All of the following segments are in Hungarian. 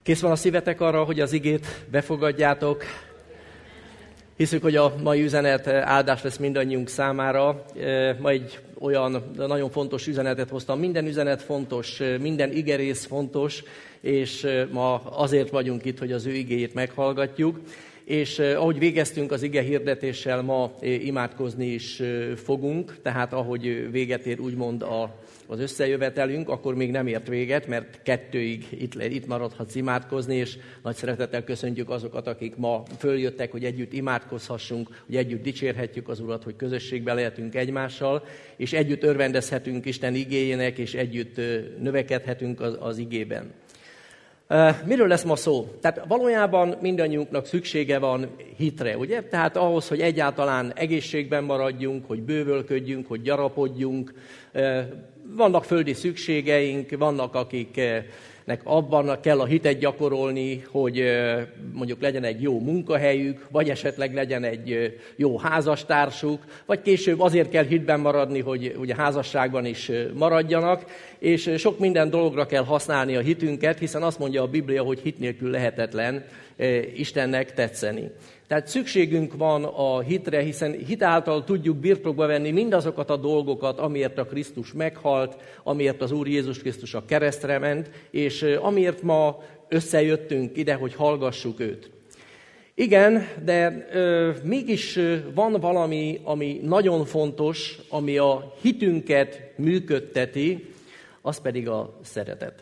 Kész van a szívetek arra, hogy az igét befogadjátok? Hiszük, hogy a mai üzenet áldás lesz mindannyiunk számára. Ma egy olyan nagyon fontos üzenetet hoztam. Minden üzenet fontos, minden igerész fontos, és ma azért vagyunk itt, hogy az ő igéjét meghallgatjuk. És ahogy végeztünk az ige hirdetéssel, ma imádkozni is fogunk, tehát ahogy véget ér úgymond az összejövetelünk, akkor még nem ért véget, mert 2-ig itt maradhatsz imádkozni, és nagy szeretettel köszöntjük azokat, akik ma följöttek, hogy együtt imádkozhassunk, hogy együtt dicsérhetjük az Urat, hogy közösségben lehetünk egymással, és együtt örvendezhetünk Isten igéjének, és együtt növekedhetünk az igében. Miről lesz ma szó? Tehát valójában mindannyiunknak szüksége van hitre, ugye? Tehát ahhoz, hogy egyáltalán egészségben maradjunk, hogy bővölködjünk, hogy gyarapodjunk. Vannak földi szükségeink, vannak akiknek abban kell a hitet gyakorolni, hogy mondjuk legyen egy jó munkahelyük, vagy esetleg legyen egy jó házastársuk, vagy később azért kell hitben maradni, hogy ugye házasságban is maradjanak, és sok minden dologra kell használni a hitünket, hiszen azt mondja a Biblia, hogy hit nélkül lehetetlen Istennek tetszeni. Tehát szükségünk van a hitre, hiszen hit által tudjuk birtokba venni mindazokat a dolgokat, amiért a Krisztus meghalt, amiért az Úr Jézus Krisztus a keresztre ment, és amiért ma összejöttünk ide, hogy hallgassuk őt. Igen, de mégis van valami, ami nagyon fontos, ami a hitünket működteti, az pedig a szeretet.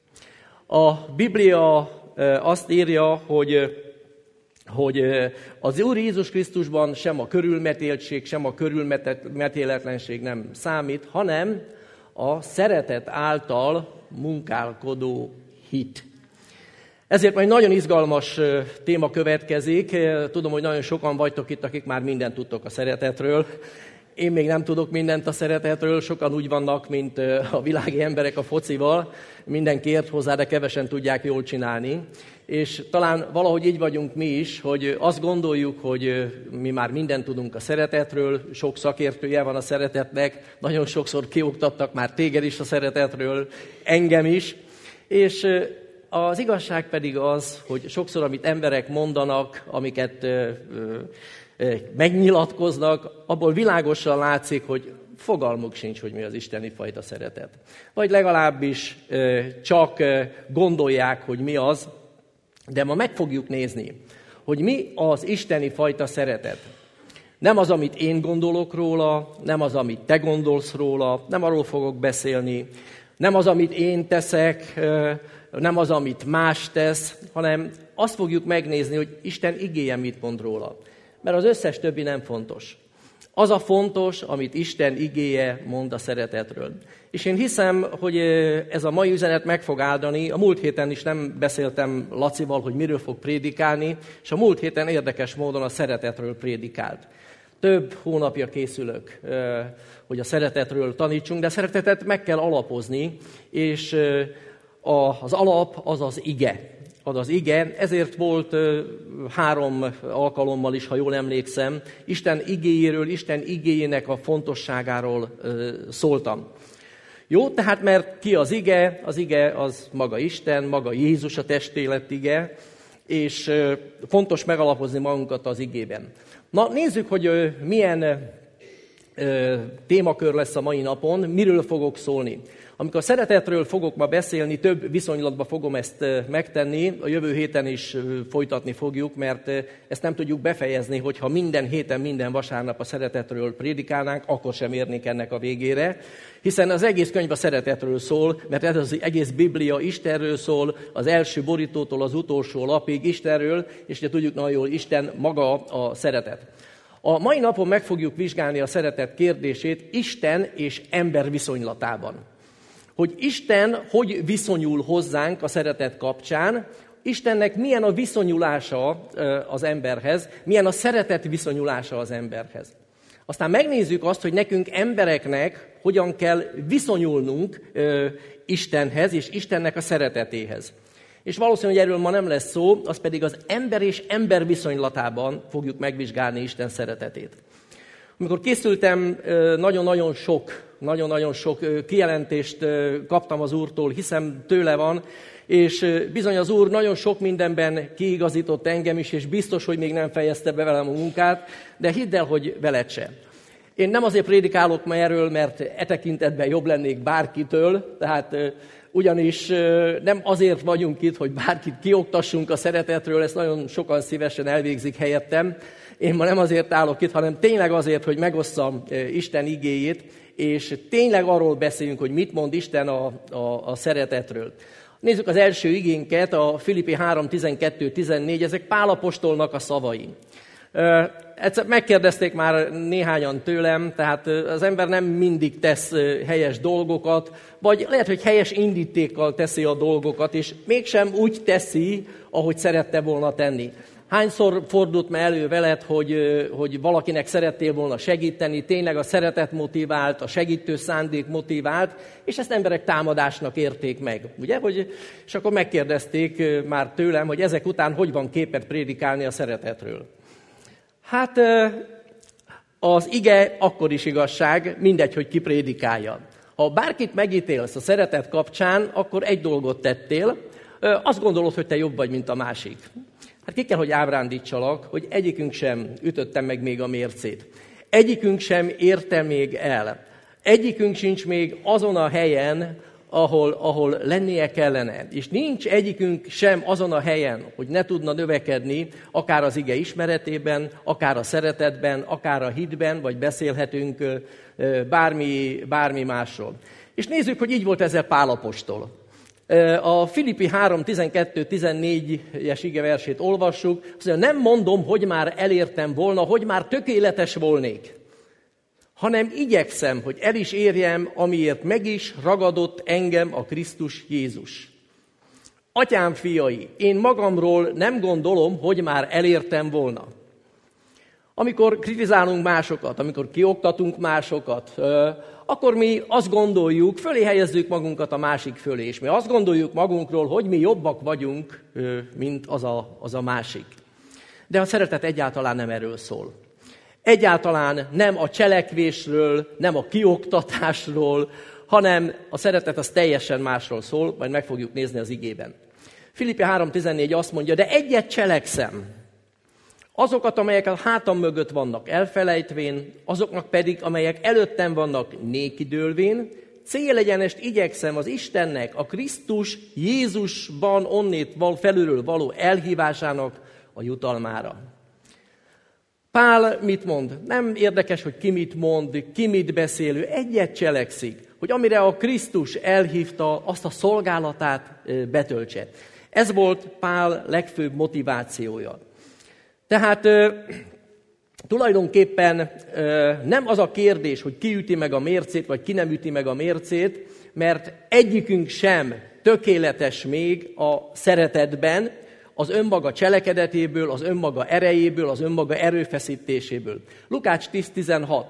A Biblia azt írja, hogy az Úr Jézus Krisztusban sem a körülmetéltség, sem a körülmetéletlenség nem számít, hanem a szeretet által munkálkodó hit. Ezért majd nagyon izgalmas téma következik. Tudom, hogy nagyon sokan vagytok itt, akik már mindent tudtok a szeretetről. Én még nem tudok mindent a szeretetről, sokan úgy vannak, mint a világi emberek a focival. Mindenki ért hozzá, de kevesen tudják jól csinálni. És talán valahogy így vagyunk mi is, hogy azt gondoljuk, hogy mi már mindent tudunk a szeretetről, sok szakértője van a szeretetnek, nagyon sokszor kioktattak már téged is a szeretetről, engem is. És az igazság pedig az, hogy sokszor, amit emberek mondanak, amiket megnyilatkoznak, abból világosan látszik, hogy fogalmuk sincs, hogy mi az isteni fajta szeretet. Vagy legalábbis csak gondolják, hogy mi az, de ma meg fogjuk nézni, hogy mi az isteni fajta szeretet. Nem az, amit én gondolok róla, nem az, amit te gondolsz róla, nem arról fogok beszélni, nem az, amit én teszek, nem az, amit más tesz, hanem azt fogjuk megnézni, hogy Isten igéje mit mond róla. Mert az összes többi nem fontos. Az a fontos, amit Isten igéje mond a szeretetről. És én hiszem, hogy ez a mai üzenet meg fog áldani. A múlt héten is nem beszéltem Lacival, hogy miről fog prédikálni, és a múlt héten érdekes módon a szeretetről prédikált. Több hónapja készülök, hogy a szeretetről tanítsunk, de a szeretetet meg kell alapozni, és az alap az az ige. Az ige, ezért volt 3 alkalommal is, ha jól emlékszem, Isten igéjéről, Isten igéjének a fontosságáról szóltam. Jó, tehát mert ki az ige az maga Isten, maga Jézus a testélet ige, és fontos megalapozni magunkat az igében. Na nézzük, hogy milyen témakör lesz a mai napon, miről fogok szólni. Amikor a szeretetről fogok ma beszélni, több viszonylatban fogom ezt megtenni, a jövő héten is folytatni fogjuk, mert ezt nem tudjuk befejezni, hogyha minden héten, minden vasárnap a szeretetről prédikálnánk, akkor sem érnénk ennek a végére, hiszen az egész könyv a szeretetről szól, mert ez az egész Biblia Istenről szól, az első borítótól az utolsó lapig Istenről, és ugye tudjuk nagyon jól, Isten maga a szeretet. A mai napon meg fogjuk vizsgálni a szeretet kérdését Isten és ember viszonylatában. Hogy Isten hogy viszonyul hozzánk a szeretet kapcsán, Istennek milyen a viszonyulása az emberhez, milyen a szeretet viszonyulása az emberhez. Aztán megnézzük azt, hogy nekünk embereknek hogyan kell viszonyulnunk Istenhez és Istennek a szeretetéhez. És valószínűleg, hogy erről ma nem lesz szó, az pedig az ember és ember viszonylatában fogjuk megvizsgálni Isten szeretetét. Amikor készültem, nagyon-nagyon sok kijelentést kaptam az Úrtól, hiszem tőle van, és bizony az Úr nagyon sok mindenben kiigazított engem is, és biztos, hogy még nem fejezte be velem a munkát, de hidd el, hogy veled se. Én nem azért prédikálok ma erről, mert e tekintetben jobb lennék bárkitől, tehát ugyanis nem azért vagyunk itt, hogy bárkit kioktassunk a szeretetről, ezt nagyon sokan szívesen elvégzik helyettem. Én ma nem azért állok itt, hanem tényleg azért, hogy megosszam Isten igéjét, és tényleg arról beszéljünk, hogy mit mond Isten a szeretetről. Nézzük az első igénket, a Filippi 3:12-14, ezek Pál apostolnak a szavai. Egyszer megkérdezték már néhányan tőlem, tehát az ember nem mindig tesz helyes dolgokat, vagy lehet, hogy helyes indítékkal teszi a dolgokat, és mégsem úgy teszi, ahogy szerette volna tenni. Hányszor fordult már elő veled, hogy valakinek szerettél volna segíteni, tényleg a szeretet motivált, a segítő szándék motivált, és ezt emberek támadásnak érték meg. Ugye? És akkor megkérdezték már tőlem, hogy ezek után hogy van képet prédikálni a szeretetről. Hát az ige akkor is igazság, mindegy, hogy ki prédikálja. Ha bárkit megítélsz a szeretet kapcsán, akkor egy dolgot tettél, azt gondolod, hogy te jobb vagy, mint a másik. Hát ki kell, hogy ábrándítsalak, hogy egyikünk sem ütötte meg még a mércét. Egyikünk sem érte még el. Egyikünk sincs még azon a helyen, ahol lennie kellene. És nincs egyikünk sem azon a helyen, hogy ne tudna növekedni, akár az ige ismeretében, akár a szeretetben, akár a hitben, vagy beszélhetünk bármi másról. És nézzük, hogy így volt ezzel Pál apostol. A Filippi 3:12-14-es igeversét olvassuk, azt mondja, nem mondom, hogy már elértem volna, hogy már tökéletes volnék, hanem igyekszem, hogy el is érjem, amiért meg is ragadott engem a Krisztus Jézus. Atyám fiai, én magamról nem gondolom, hogy már elértem volna. Amikor kritizálunk másokat, amikor kioktatunk másokat, akkor mi azt gondoljuk, fölé helyezzük magunkat a másik fölé, és mi azt gondoljuk magunkról, hogy mi jobbak vagyunk, mint az a másik. De a szeretet egyáltalán nem erről szól. Egyáltalán nem a cselekvésről, nem a kioktatásról, hanem a szeretet az teljesen másról szól, majd meg fogjuk nézni az igében. Filippi 3:14 azt mondja, de egyet cselekszem, azokat, amelyek a hátam mögött vannak elfelejtvén, azoknak pedig, amelyek előttem vannak nékidőlvén, célegyenest igyekszem az Istennek, a Krisztus Jézusban onnét felülről való elhívásának a jutalmára. Pál mit mond? Nem érdekes, hogy ki mit mond, ki mit beszél, ő egyet cselekszik, hogy amire a Krisztus elhívta, azt a szolgálatát betöltse. Ez volt Pál legfőbb motivációja. Tehát tulajdonképpen nem az a kérdés, hogy ki üti meg a mércét, vagy ki nem üti meg a mércét, mert egyikünk sem tökéletes még a szeretetben, az önmaga cselekedetéből, az önmaga erejéből, az önmaga erőfeszítéséből. Lukács 10:16.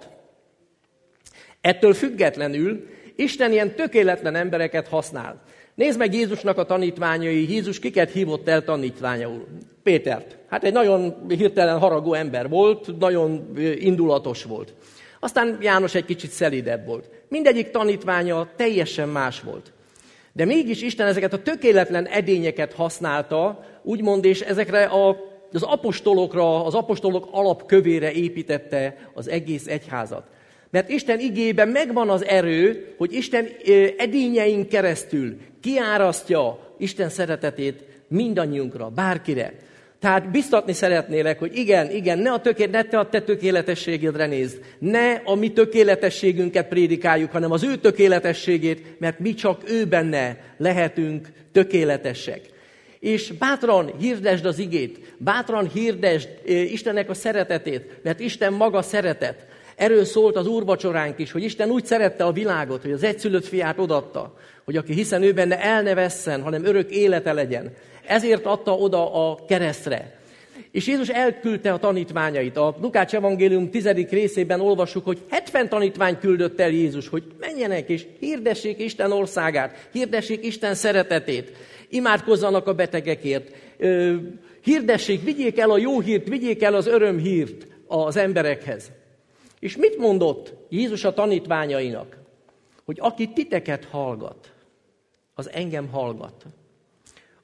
Ettől függetlenül Isten ilyen tökéletlen embereket használ. Nézd meg Jézusnak a tanítványai, Jézus kiket hívott el tanítványaul? Pétert. Hát egy nagyon hirtelen haragú ember volt, nagyon indulatos volt. Aztán János egy kicsit szelídebb volt. Mindegyik tanítványa teljesen más volt. De mégis Isten ezeket a tökéletlen edényeket használta, úgymond, és ezekre az apostolokra, az apostolok alapkövére építette az egész egyházat. Mert Isten igében megvan az erő, hogy Isten edényeink keresztül kiárasztja Isten szeretetét mindannyiunkra, bárkire. Tehát biztatni szeretnélek, hogy igen, ne te a te tökéletességedre nézd, ne a mi tökéletességünket prédikáljuk, hanem az ő tökéletességét, mert mi csak ő benne lehetünk tökéletesek. És bátran hirdesd az igét, bátran hirdesd Istennek a szeretetét, mert Isten maga szeretet. Erről szólt az úrvacsoránk is, hogy Isten úgy szerette a világot, hogy az egyszülött fiát odaadta, hogy aki hiszen ő benne el ne vesszen, hanem örök élete legyen. Ezért adta oda a keresztre. És Jézus elküldte a tanítványait. A Lukács evangélium 10. részében olvassuk, hogy 70 tanítvány küldött el Jézus, hogy menjenek és hirdessék Isten országát, hirdessék Isten szeretetét, imádkozzanak a betegekért, hirdessék, vigyék el a jó hírt, vigyék el az örömhírt az emberekhez. És mit mondott Jézus a tanítványainak? Hogy aki titeket hallgat, az engem hallgat.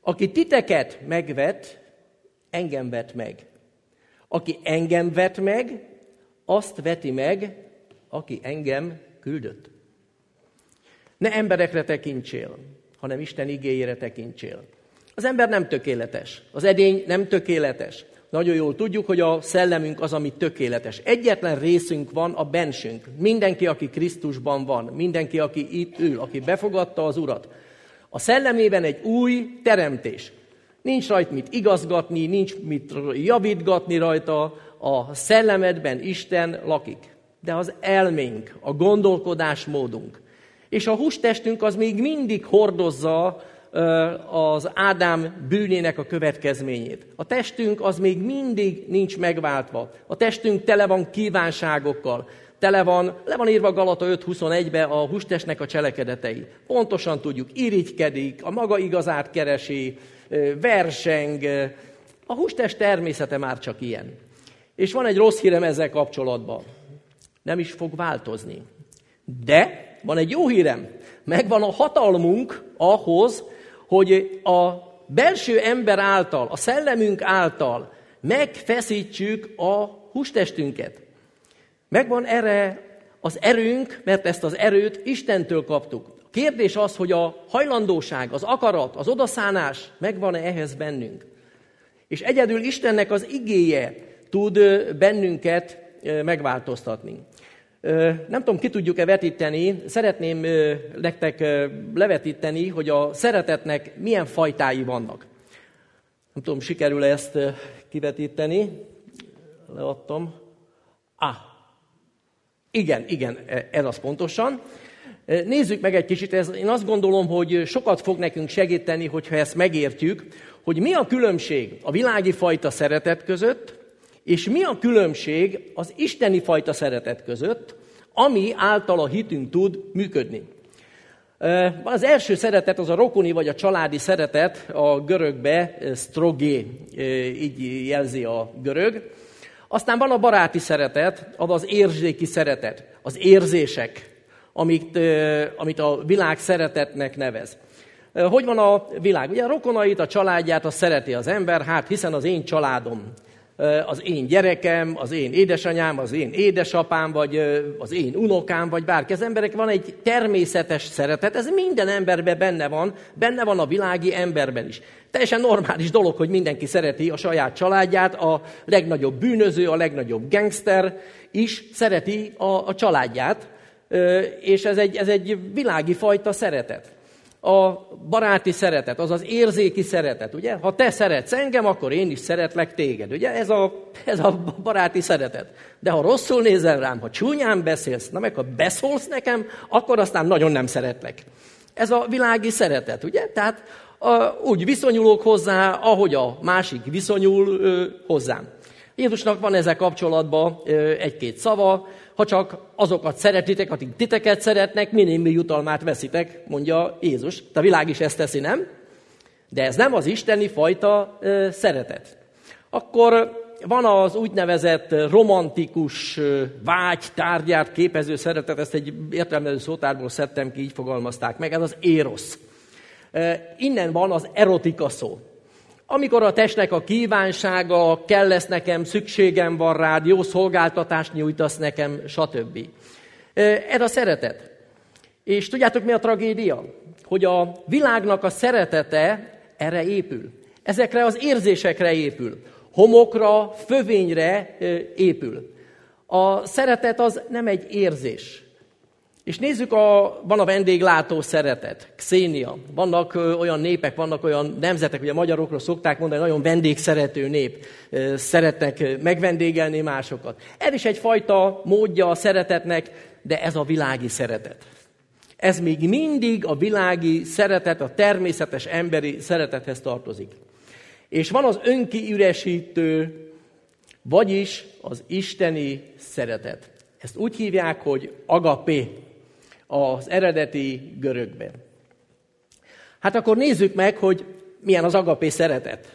Aki titeket megvet, engem vet meg. Aki engem vet meg, azt veti meg, aki engem küldött. Ne emberekre tekintsél, hanem Isten igéjére tekintsél. Az ember nem tökéletes, az edény nem tökéletes. Nagyon jól tudjuk, hogy a szellemünk az, ami tökéletes. Egyetlen részünk van, a bensünk. Mindenki, aki Krisztusban van, mindenki, aki itt ül, aki befogadta az Urat. A szellemében egy új teremtés. Nincs rajta mit igazgatni, nincs mit javítgatni rajta, a szellemedben Isten lakik. De az elménk, a gondolkodásmódunk. És a hústestünk az még mindig hordozza az Ádám bűnének a következményét. A testünk az még mindig nincs megváltva. A testünk tele van kívánságokkal. Le van írva Galata 5.21-be a hústestnek a cselekedetei. Pontosan tudjuk, irigykedik, a maga igazát keresi, verseng. A hústest természete már csak ilyen. És van egy rossz hírem ezzel kapcsolatban. Nem is fog változni. De van egy jó hírem. Megvan a hatalmunk ahhoz, hogy a belső ember által, a szellemünk által megfeszítsük a hústestünket. Megvan erre az erőnk, mert ezt az erőt Istentől kaptuk. A kérdés az, hogy a hajlandóság, az akarat, az odaszánás megvan-e ehhez bennünk. És egyedül Istennek az igéje tud bennünket megváltoztatni. Nem tudom, ki tudjuk-e vetíteni, szeretném nektek levetíteni, hogy a szeretetnek milyen fajtái vannak. Nem tudom, sikerül-e ezt kivetíteni. Leadtam. Igen, ez az pontosan. Nézzük meg egy kicsit, én azt gondolom, hogy sokat fog nekünk segíteni, hogyha ezt megértjük, hogy mi a különbség a világi fajta szeretet között, és mi a különbség az isteni fajta szeretet között, ami által a hitünk tud működni. Az első szeretet, az a rokoni vagy a családi szeretet, a görögbe sztrogé, így jelzi a görög. Aztán van a baráti szeretet, az érzéki szeretet, az érzések, amit a világ szeretetnek nevez. Hogy van a világ? Ugye a rokonait, a családját azt szereti az ember, hiszen az én családom, az én gyerekem, az én édesanyám, az én édesapám, vagy az én unokám, vagy bárki. Az emberek van egy természetes szeretet, ez minden emberben benne van a világi emberben is. Teljesen normális dolog, hogy mindenki szereti a saját családját, a legnagyobb bűnöző, a legnagyobb gangster is szereti a családját, és ez egy világi fajta szeretet. A baráti szeretet, az az érzéki szeretet, ugye? Ha te szeretsz engem, akkor én is szeretlek téged, ugye? Ez a baráti szeretet. De ha rosszul nézel rám, ha csúnyán beszélsz, meg ha beszólsz nekem, akkor aztán nagyon nem szeretlek. Ez a világi szeretet, ugye? Tehát úgy viszonyulok hozzá, ahogy a másik viszonyul hozzám. Jézusnak van ezzel kapcsolatban egy-két szava, ha csak azokat szeretitek, akik titeket szeretnek, minél jutalmát veszitek, mondja Jézus. A világ is ezt teszi, nem? De ez nem az isteni fajta szeretet. Akkor van az úgynevezett romantikus vágy tárgyát képező szeretet, ezt egy értelmező szótárból szedtem ki, így fogalmazták meg, ez az érosz. Innen van az erotika szó. Amikor a testnek a kívánsága, kell lesz nekem, szükségem van rád, jó szolgáltatást nyújtasz nekem, stb. Ez a szeretet. És tudjátok, mi a tragédia? Hogy a világnak a szeretete erre épül. Ezekre az érzésekre épül. Homokra, fövényre épül. A szeretet az nem egy érzés. És nézzük, van a vendéglátó szeretet, xénia. Vannak olyan népek, vannak olyan nemzetek, ugye a magyarokról szokták mondani, nagyon vendégszerető nép. Szeretnek megvendégelni másokat. Ez is egyfajta módja a szeretetnek, de ez a világi szeretet. Ez még mindig a világi szeretet, a természetes emberi szeretethez tartozik. És van az önkiüresítő, vagyis az isteni szeretet. Ezt úgy hívják, hogy agapé az eredeti görögben. Hát akkor nézzük meg, hogy milyen az agapé szeretet.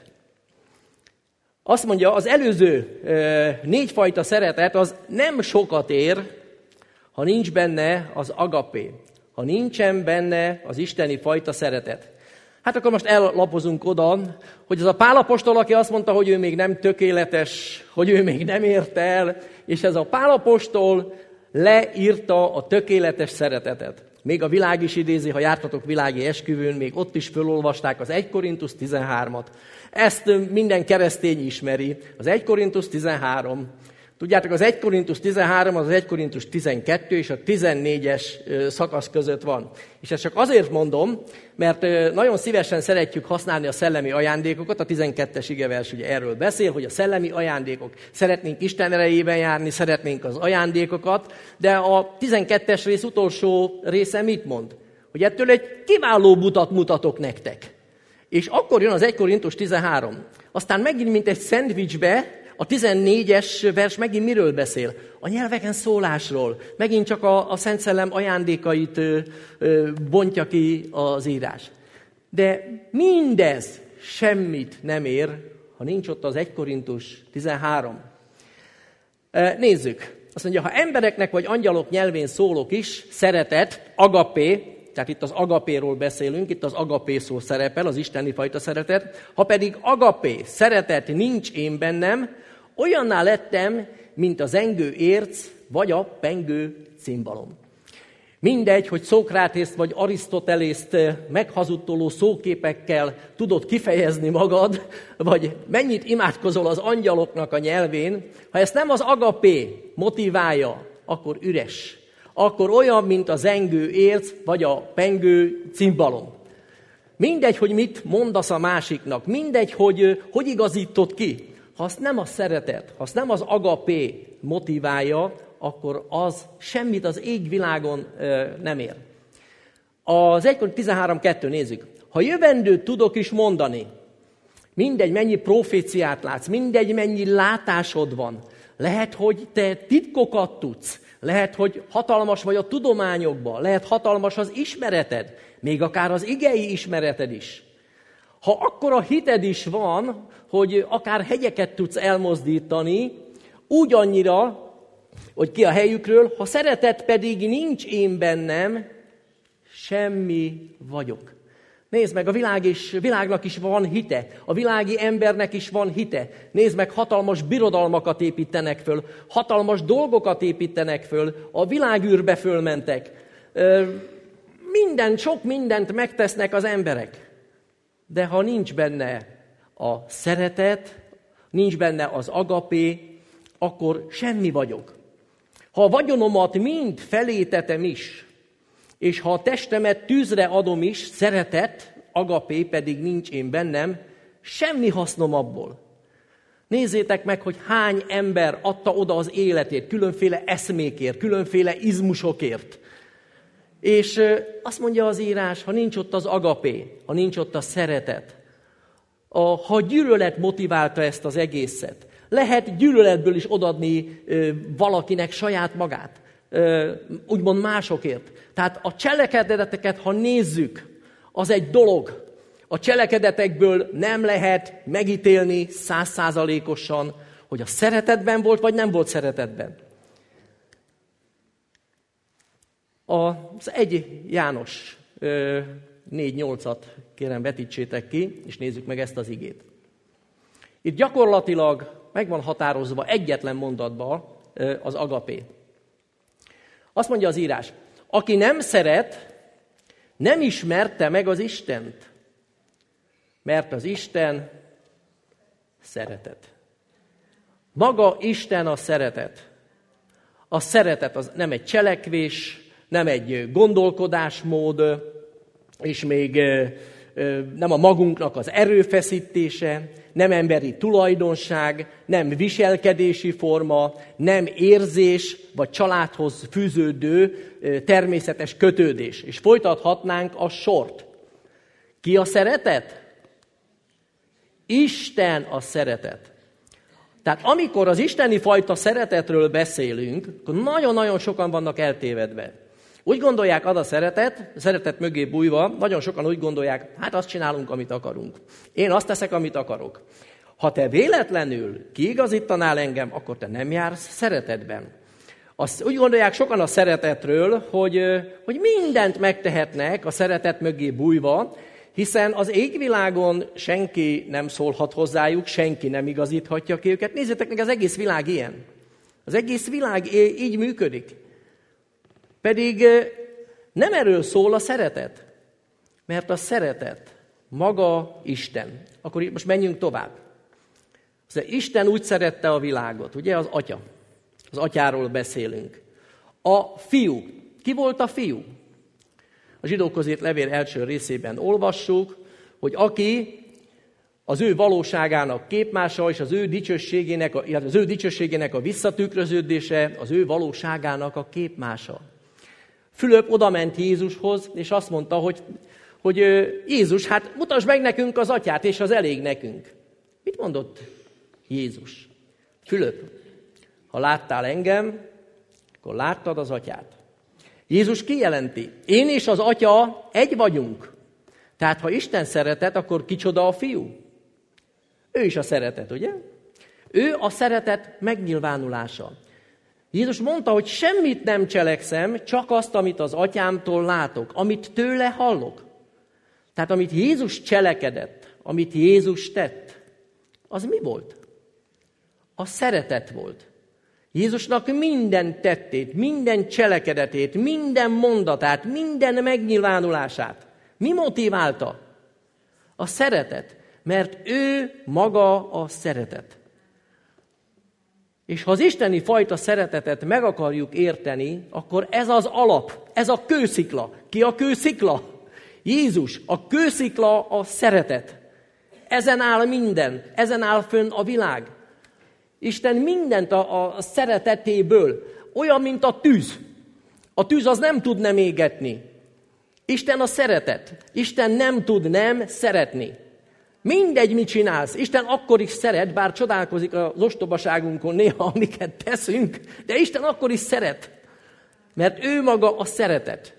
Azt mondja, az előző 4 fajta szeretet az nem sokat ér, ha nincs benne az agapé, ha nincsen benne az isteni fajta szeretet. Hát akkor most ellapozunk oda, hogy ez a Pál apostol, aki azt mondta, hogy ő még nem tökéletes, hogy ő még nem ért el, és ez a Pál apostol leírta a tökéletes szeretetet. Még a világ is idézi, ha jártatok világi esküvőn, még ott is fölolvasták az 1 Korintus 13-at. Ezt minden keresztény ismeri, az 1 Korintus 13. Tudjátok, az 1 Korintus 13 az 1 Korintus 12 és a 14-es szakasz között van. És ezt csak azért mondom, mert nagyon szívesen szeretjük használni a szellemi ajándékokat, a 12-es igevers ugye erről beszél, hogy a szellemi ajándékok. Szeretnénk Isten erejében járni, szeretnénk az ajándékokat, de a 12-es rész utolsó része mit mond? Hogy ettől egy kiváló utat mutatok nektek. És akkor jön az 1 Korintus 13. Aztán megint, mint egy szendvicsbe, a 14-es vers megint miről beszél? A nyelveken szólásról. Megint csak a Szent Szellem ajándékait bontja ki az írás. De mindez semmit nem ér, ha nincs ott az 1 Korintus 13. Nézzük. Azt mondja, ha embereknek vagy angyalok nyelvén szólok is, szeretet, agapé, tehát itt az agapéról beszélünk, itt az agapé szó szerepel, az isteni fajta szeretet. Ha pedig agapé, szeretet nincs én bennem, olyanná lettem, mint a zengő érc, vagy a pengő cimbalom. Mindegy, hogy Szókrátészt vagy Arisztotelészt meghazudtoló szóképekkel tudod kifejezni magad, vagy mennyit imádkozol az angyaloknak a nyelvén, ha ezt nem az agapé motiválja, akkor üres. Akkor olyan, mint a zengő érc, vagy a pengő cimbalom. Mindegy, hogy mit mondasz a másiknak, mindegy, hogy igazítod ki. Ha azt nem a szeretet, ha azt nem az agapé motiválja, akkor az semmit az égvilágon nem ér. Az 1 13.2 nézzük. Ha jövendőt tudok is mondani, mindegy, mennyi proféciát látsz, mindegy, mennyi látásod van, lehet, hogy te titkokat tudsz, lehet, hogy hatalmas vagy a tudományokban, lehet hatalmas az ismereted, még akár az igei ismereted is. Ha akkora hited is van, hogy akár hegyeket tudsz elmozdítani, úgy annyira, hogy ki a helyükről, ha szeretet pedig nincs én bennem, semmi vagyok. Nézd meg, a világnak is van hite, a világi embernek is van hite. Nézd meg, hatalmas birodalmakat építenek föl, hatalmas dolgokat építenek föl, a világűrbe fölmentek. Sok mindent megtesznek az emberek. De ha nincs benne a szeretet, nincs benne az agapé, akkor semmi vagyok. Ha a vagyonomat mind felétetem is, és ha a testemet tűzre adom is, szeretet, agapé pedig nincs én bennem, semmi hasznom abból. Nézzétek meg, hogy hány ember adta oda az életét, különféle eszmékért, különféle izmusokért. És azt mondja az írás, ha nincs ott az agapé, ha nincs ott a szeretet, ha gyűlölet motiválta ezt az egészet, lehet gyűlöletből is odadni valakinek saját magát, úgymond másokért. Tehát a cselekedeteket, ha nézzük, az egy dolog. A cselekedetekből nem lehet megítélni 100%-osan, hogy a szeretetben volt, vagy nem volt szeretetben. Az 1 János 4.8-at kérem vetítsétek ki, és nézzük meg ezt az igét. Itt gyakorlatilag meg van határozva egyetlen mondatban az agapé. Azt mondja az írás, aki nem szeret, nem ismerte meg az Istent, mert az Isten szeretet. Maga Isten a szeretet. A szeretet az nem egy cselekvés, nem egy gondolkodásmód, és még nem a magunknak az erőfeszítése, nem emberi tulajdonság, nem viselkedési forma, nem érzés, vagy családhoz fűződő természetes kötődés. És folytathatnánk a sort. Ki a szeretet? Isten a szeretet. Tehát amikor az isteni fajta szeretetről beszélünk, akkor nagyon-nagyon sokan vannak eltévedve. Úgy gondolják, az a szeretet mögé bújva, nagyon sokan úgy gondolják, hát azt csinálunk, amit akarunk. Én azt teszek, amit akarok. Ha te véletlenül kiigazítanál engem, akkor te nem jársz szeretetben. Úgy gondolják sokan a szeretetről, hogy mindent megtehetnek a szeretet mögé bújva, hiszen az égvilágon senki nem szólhat hozzájuk, senki nem igazíthatja ki őket. Nézzétek meg, az egész világ ilyen. Az egész világ így működik. Pedig nem erről szól a szeretet, mert a szeretet maga Isten. Akkor most menjünk tovább. Isten úgy szerette a világot, ugye az Atya. Az Atyáról beszélünk. A Fiú. Ki volt a Fiú? A Zsidókhoz írt levél első részében olvassuk, hogy aki az ő valóságának képmása, és az ő dicsőségének a visszatükröződése, az ő valóságának a képmása. Fülöp odament Jézushoz, és azt mondta, hogy Jézus, hát mutasd meg nekünk az Atyát, és az elég nekünk. Mit mondott Jézus? Fülöp, ha láttál engem, akkor láttad az Atyát. Jézus kijelenti, én és az Atya egy vagyunk. Tehát ha Isten szeretet, akkor kicsoda a Fiú? Ő is a szeretet, ugye? Ő a szeretet megnyilvánulása. Jézus mondta, hogy semmit nem cselekszem, csak azt, amit az Atyámtól látok, amit tőle hallok. Tehát amit Jézus cselekedett, amit Jézus tett, az mi volt? A szeretet volt. Jézusnak minden tettét, minden cselekedetét, minden mondatát, minden megnyilvánulását mi motiválta? A szeretet, mert ő maga a szeretet. És ha az isteni fajta szeretetet meg akarjuk érteni, akkor ez az alap, ez a kőszikla. Ki a kőszikla? Jézus. A kőszikla a szeretet. Ezen áll minden, ezen áll fönn a világ. Isten mindent a szeretetéből, olyan, mint a tűz. A tűz az nem tud nem égetni. Isten a szeretet. Isten nem tud nem szeretni. Mindegy, mit csinálsz. Isten akkor is szeret, bár csodálkozik az ostobaságunkon néha, amiket teszünk, de Isten akkor is szeret, mert ő maga a szeretet.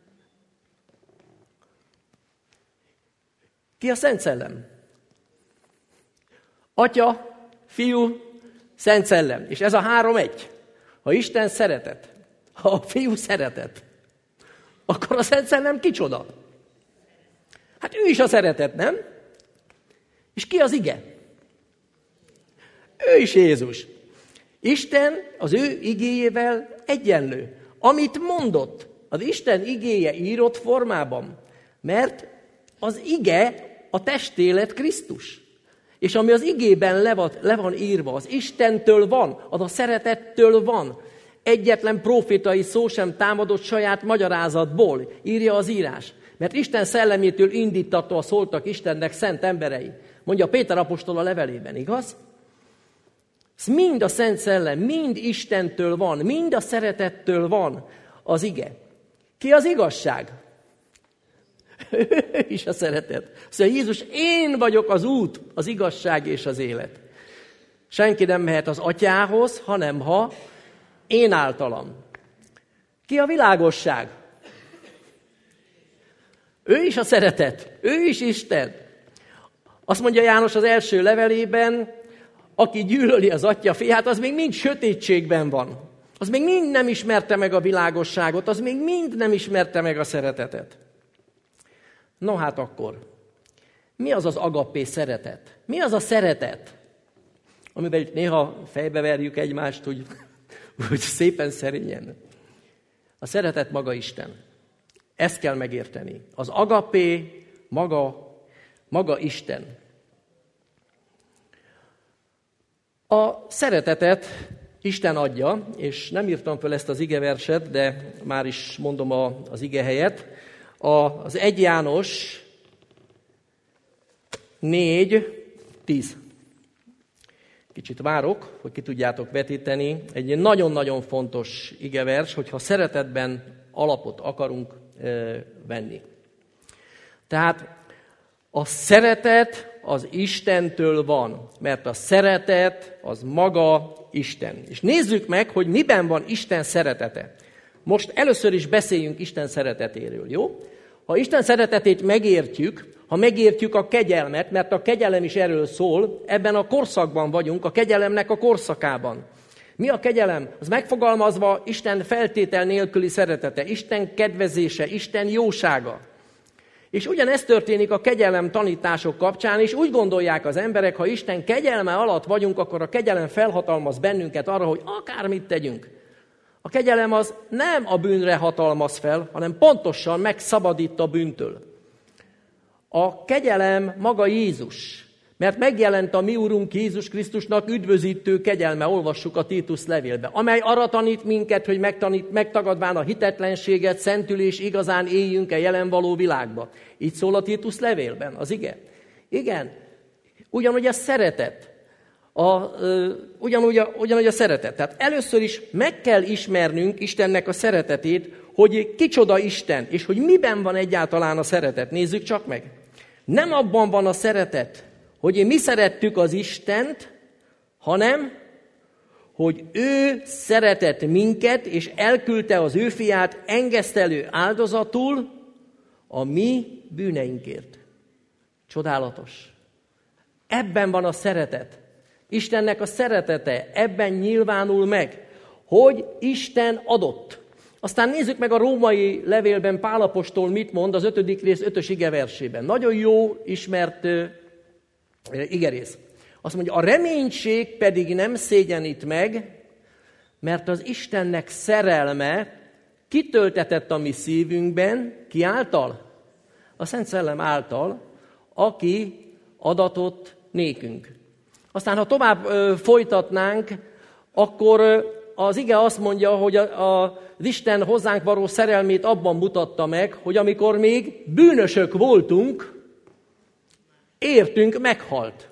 Ki a Szent Szellem? Atya, Fiú, Szent Szellem. És ez a három egy. Ha Isten szeretet, ha a Fiú szeretet, akkor a Szent Szellem kicsoda? Hát ő is a szeretet, nem? És ki az ige? Ő is Jézus. Isten az ő igéjével egyenlő. Amit mondott, az Isten igéje írott formában. Mert az ige a testélet Krisztus. És ami az igében le van írva, az Istentől van, az a szeretettől van. Egyetlen profétai szó sem támadott saját magyarázatból, írja az írás. Mert Isten szellemétől indítatva szóltak Istennek szent emberei. Mondja Péter apostol a levelében, igaz? Ez mind a Szent Szellem, mind Istentől van, mind a szeretettől van az ige. Ki az igazság? Ő is a szeretet. Szóval Jézus, én vagyok az út, az igazság és az élet. Senki nem mehet az Atyához, hanem ha én általam. Ki a világosság? Ő is a szeretet, ő is Isten. Azt mondja János az első levelében, aki gyűlöli az Atya fiát, az még mind sötétségben van. Az még mind nem ismerte meg a világosságot, az még mind nem ismerte meg a szeretetet. No hát akkor, mi az az agapé szeretet? Mi az a szeretet? Amiben itt néha fejbeverjük egymást, úgy szépen szerényen. A szeretet maga Isten. Ezt kell megérteni. Az agapé maga Isten. A szeretetet Isten adja, és nem írtam föl ezt az igeverset, de már is mondom az igehelyet. Az 1 János 4:10. Kicsit várok, hogy ki tudjátok vetíteni. Egy nagyon-nagyon fontos igevers, hogyha szeretetben alapot akarunk venni. Tehát a szeretet az Istentől van, mert a szeretet az maga Isten. És nézzük meg, hogy miben van Isten szeretete. Most először is beszéljünk Isten szeretetéről, jó? Ha Isten szeretetét megértjük, ha megértjük a kegyelmet, mert a kegyelem is erről szól, ebben a korszakban vagyunk, a kegyelemnek a korszakában. Mi a kegyelem? Az megfogalmazva Isten feltétel nélküli szeretete, Isten kedvezése, Isten jósága. És ugyanezt történik a kegyelem tanítások kapcsán, és úgy gondolják az emberek, ha Isten kegyelme alatt vagyunk, akkor a kegyelem felhatalmaz bennünket arra, hogy akármit tegyünk. A kegyelem az nem a bűnre hatalmaz fel, hanem pontosan megszabadít a bűntől. A kegyelem maga Jézus, mert megjelent a mi Urunk Jézus Krisztusnak üdvözítő kegyelme, olvassuk a Títus levélbe, amely arra tanít minket, hogy megtagadván a hitetlenséget, szentülés igazán éljünk a jelen való világba. Így szól a Títus levélben, az ige. Igen, ugyanúgy a szeretet. Ugyanúgy a szeretet. Tehát először is meg kell ismernünk Istennek a szeretetét, hogy kicsoda Isten, és hogy miben van egyáltalán a szeretet. Nézzük csak meg. Nem abban van a szeretet, hogy mi szerettük az Istent, hanem, hogy ő szeretett minket, és elküldte az ő fiát engesztelő áldozatul a mi bűneinkért. Csodálatos. Ebben van a szeretet. Istennek a szeretete ebben nyilvánul meg, hogy Isten adott. Aztán nézzük meg a római levélben Pál apostol mit mond az 5. rész 5. igeversében. Nagyon jó, ismert igerész. Azt mondja, a reménység pedig nem szégyenít meg, mert az Istennek szerelme kitöltetett a mi szívünkben, ki által? A Szent Szellem által, aki adatott nékünk. Aztán, ha tovább folytatnánk, akkor az ige azt mondja, hogy az Isten hozzánk való szerelmét abban mutatta meg, hogy amikor még bűnösök voltunk, értünk meghalt.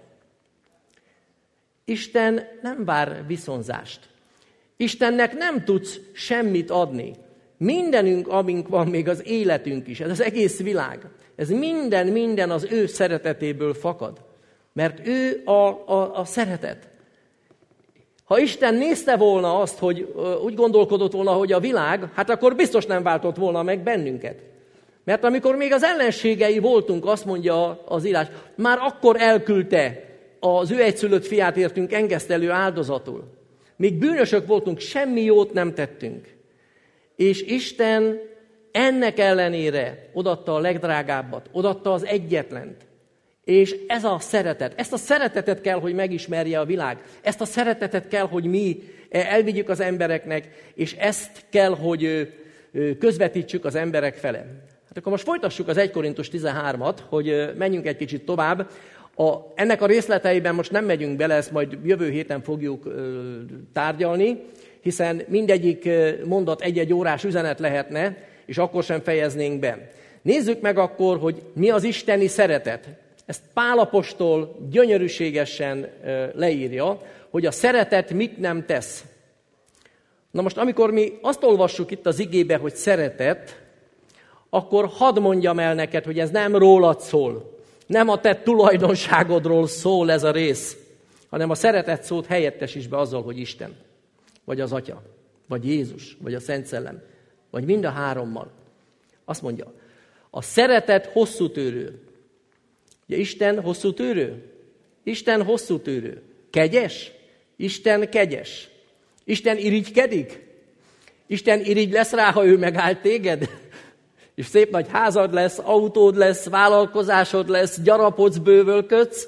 Isten nem vár viszonzást. Istennek nem tudsz semmit adni. Mindenünk, amink van, még az életünk is, ez az egész világ. Ez minden az ő szeretetéből fakad. Mert ő a szeretet. Ha Isten nézte volna azt, hogy úgy gondolkodott volna, hogy a világ, hát akkor biztos nem váltott volna meg bennünket. Mert amikor még az ellenségei voltunk, azt mondja az írás, már akkor elküldte az ő egyszülött fiát értünk engesztelő áldozatul. Még bűnösök voltunk, semmi jót nem tettünk. És Isten ennek ellenére odatta a legdrágábbat, odatta az egyetlent. És ez a szeretet, ezt a szeretetet kell, hogy megismerje a világ. Ezt a szeretetet kell, hogy mi elvigyük az embereknek, és ezt kell, hogy közvetítsük az emberek fele. Hát akkor most folytassuk az 1 Korintus 13-at, hogy menjünk egy kicsit tovább. Ennek a részleteiben most nem megyünk bele, ezt majd jövő héten fogjuk tárgyalni, hiszen mindegyik mondat egy-egy órás üzenet lehetne, és akkor sem fejeznénk be. Nézzük meg akkor, hogy mi az isteni szeretet. Ezt Pál apostol gyönyörűségesen leírja, hogy a szeretet mit nem tesz. Na most, amikor mi azt olvassuk itt az igébe, hogy szeretet, akkor hadd mondjam el neked, hogy ez nem rólad szól. Nem a te tulajdonságodról szól ez a rész, hanem a szeretet szót helyettesíts be azzal, hogy Isten, vagy az Atya, vagy Jézus, vagy a Szent Szellem, vagy mind a hárommal. Azt mondja, a szeretet hosszútűrő. Ugye Isten hosszútűrő? Isten hosszútűrő. Kegyes? Isten kegyes. Isten irigykedik? Isten irigy lesz rá, ha ő megállt téged? És szép nagy házad lesz, autód lesz, vállalkozásod lesz, gyarapodsz, bővölködsz?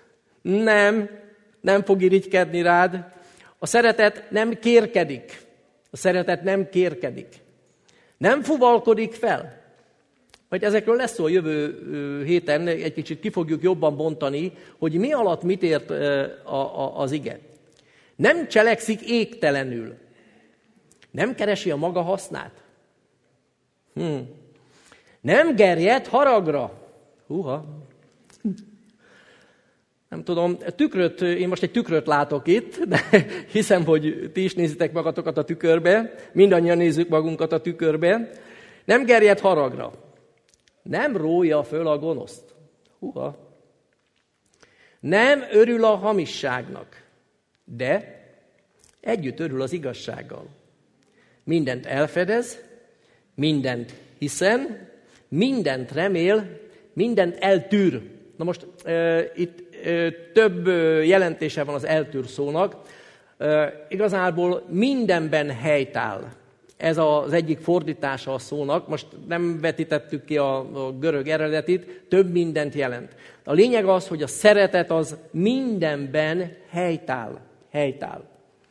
Nem fog irigykedni rád. A szeretet nem kérkedik. A szeretet nem kérkedik. Nem fuvalkodik fel. Majd ezekről lesz szó a jövő héten, egy kicsit ki fogjuk jobban bontani, hogy mi alatt mit ért az ige. Nem cselekszik égtelenül. Nem keresi a maga hasznát. Nem gerjed haragra. Húha. Nem tudom, én most egy tükröt látok itt, de hiszem, hogy ti is nézitek magatokat a tükörbe, mindannyian nézzük magunkat a tükörbe. Nem gerjed haragra. Nem rója föl a gonoszt. Húha. Nem örül a hamisságnak, de együtt örül az igazsággal. Mindent elfedez, mindent hiszen, mindent remél, mindent eltűr. Na most itt több jelentése van az eltűr szónak. Igazából mindenben helytáll. Ez az egyik fordítása a szónak. Most nem vetítettük ki a görög eredetit, több mindent jelent. A lényeg az, hogy a szeretet az mindenben helytáll.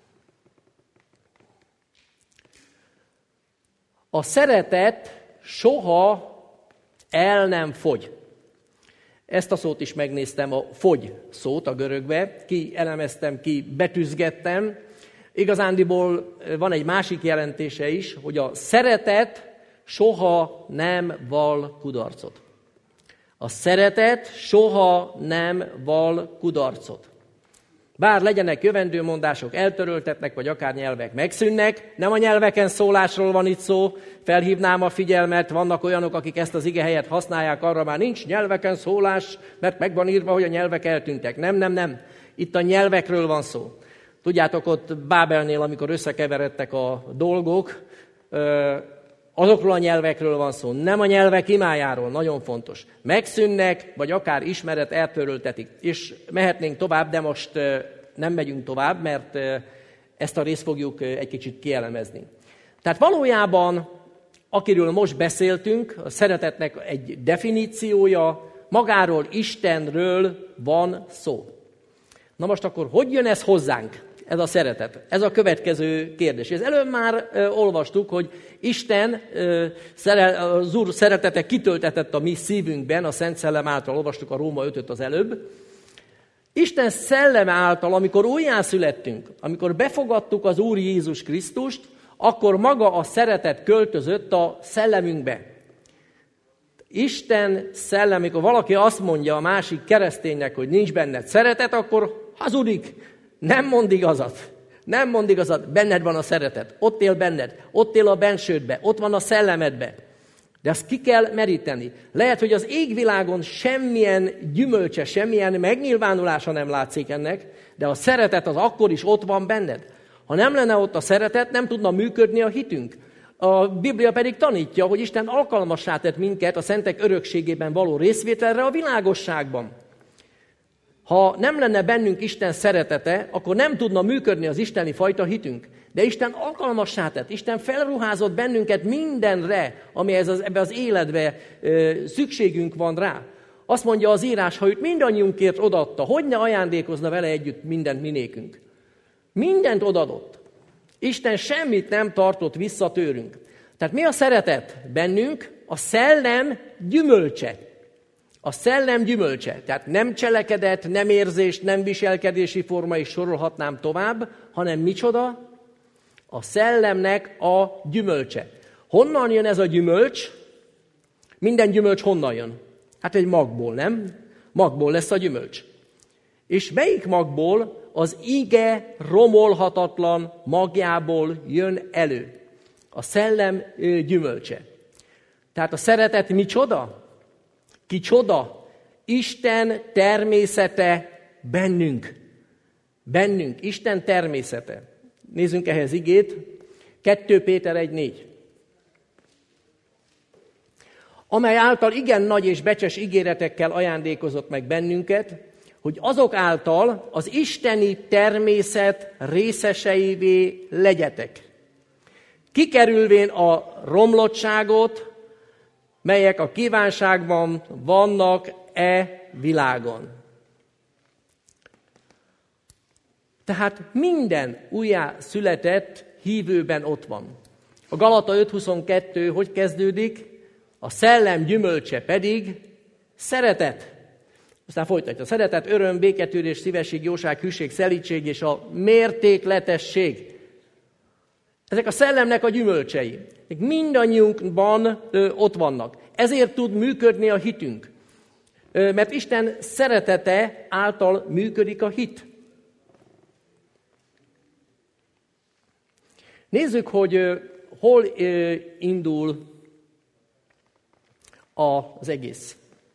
A szeretet soha el nem fogy. Ezt a szót is megnéztem, a fogy szót a görögbe, kielemeztem, betűzgettem. Igazándiból van egy másik jelentése is, hogy a szeretet soha nem val kudarcot. A szeretet soha nem val kudarcot. Bár legyenek jövendőmondások, eltöröltetnek, vagy akár nyelvek megszűnnek, nem a nyelveken szólásról van itt szó, felhívnám a figyelmet, vannak olyanok, akik ezt az igehelyet használják, arra már nincs nyelveken szólás, mert meg van írva, hogy a nyelvek eltűntek. Nem. Itt a nyelvekről van szó. Tudjátok, ott Bábelnél, amikor összekeveredtek a dolgok, azokról a nyelvekről van szó, nem a nyelvek imájáról, nagyon fontos. Megszűnnek, vagy akár ismeret eltöröltetik. És mehetnénk tovább, de most nem megyünk tovább, mert ezt a részt fogjuk egy kicsit kielemezni. Tehát valójában, akiről most beszéltünk, a szeretetnek egy definíciója, magáról, Istenről van szó. Na most akkor hogy jön ez hozzánk? Ez a szeretet. Ez a következő kérdés. Ez előbb már olvastuk, hogy Isten, az Úr szeretete kitöltetett a mi szívünkben, a Szent Szellem által, olvastuk a Róma 5-öt az előbb. Isten szelleme által, amikor újjászülettünk, amikor befogadtuk az Úr Jézus Krisztust, akkor maga a szeretet költözött a szellemünkbe. Isten szellem, amikor valaki azt mondja a másik kereszténynek, hogy nincs benned szeretet, akkor hazudik. Nem mond igazat, benned van a szeretet, ott él benned, ott él a bensődbe, ott van a szellemedbe. De azt ki kell meríteni. Lehet, hogy az égvilágon semmilyen gyümölcse, semmilyen megnyilvánulása nem látszik ennek, de a szeretet az akkor is ott van benned. Ha nem lenne ott a szeretet, nem tudna működni a hitünk. A Biblia pedig tanítja, hogy Isten alkalmassá tett minket a szentek örökségében való részvételre a világosságban. Ha nem lenne bennünk Isten szeretete, akkor nem tudna működni az isteni fajta hitünk. De Isten alkalmassá tett, Isten felruházott bennünket mindenre, ami ebbe az életbe szükségünk van rá. Azt mondja az írás, ha őt mindannyiunkért odaadta, hogy ne ajándékozna vele együtt mindent minékünk. Mindent odadott. Isten semmit nem tartott vissza tőlünk. Tehát mi a szeretet bennünk? A szellem gyümölcse. A szellem gyümölcse, tehát nem cselekedet, nem érzés, nem viselkedési forma, és sorolhatnám tovább, hanem micsoda? A szellemnek a gyümölcse. Honnan jön ez a gyümölcs? Minden gyümölcs honnan jön? Hát egy magból, nem? Magból lesz a gyümölcs. És melyik magból? Az ige romolhatatlan magjából jön elő. A szellem gyümölcse. Tehát a szeretet micsoda? Kicsoda? Isten természete bennünk. Bennünk. Isten természete. Nézzünk ehhez igét. 2 Péter 1:4. Amely által igen nagy és becses ígéretekkel ajándékozott meg bennünket, hogy azok által az isteni természet részeseivé legyetek. Kikerülvén a romlottságot, melyek a kívánságban vannak világon. Tehát minden újjászületett hívőben ott van. A Galata 5:22 hogy kezdődik? A szellem gyümölcse pedig szeretet. Aztán folytatja. Szeretet, öröm, béketűrés, szívesség, jóság, hűség, szelídség és a mértékletesség. Ezek a szellemnek a gyümölcsei. Mindannyiunkban ott vannak. Ezért tud működni a hitünk. Mert Isten szeretete által működik a hit. Nézzük, hogy hol indul az egész.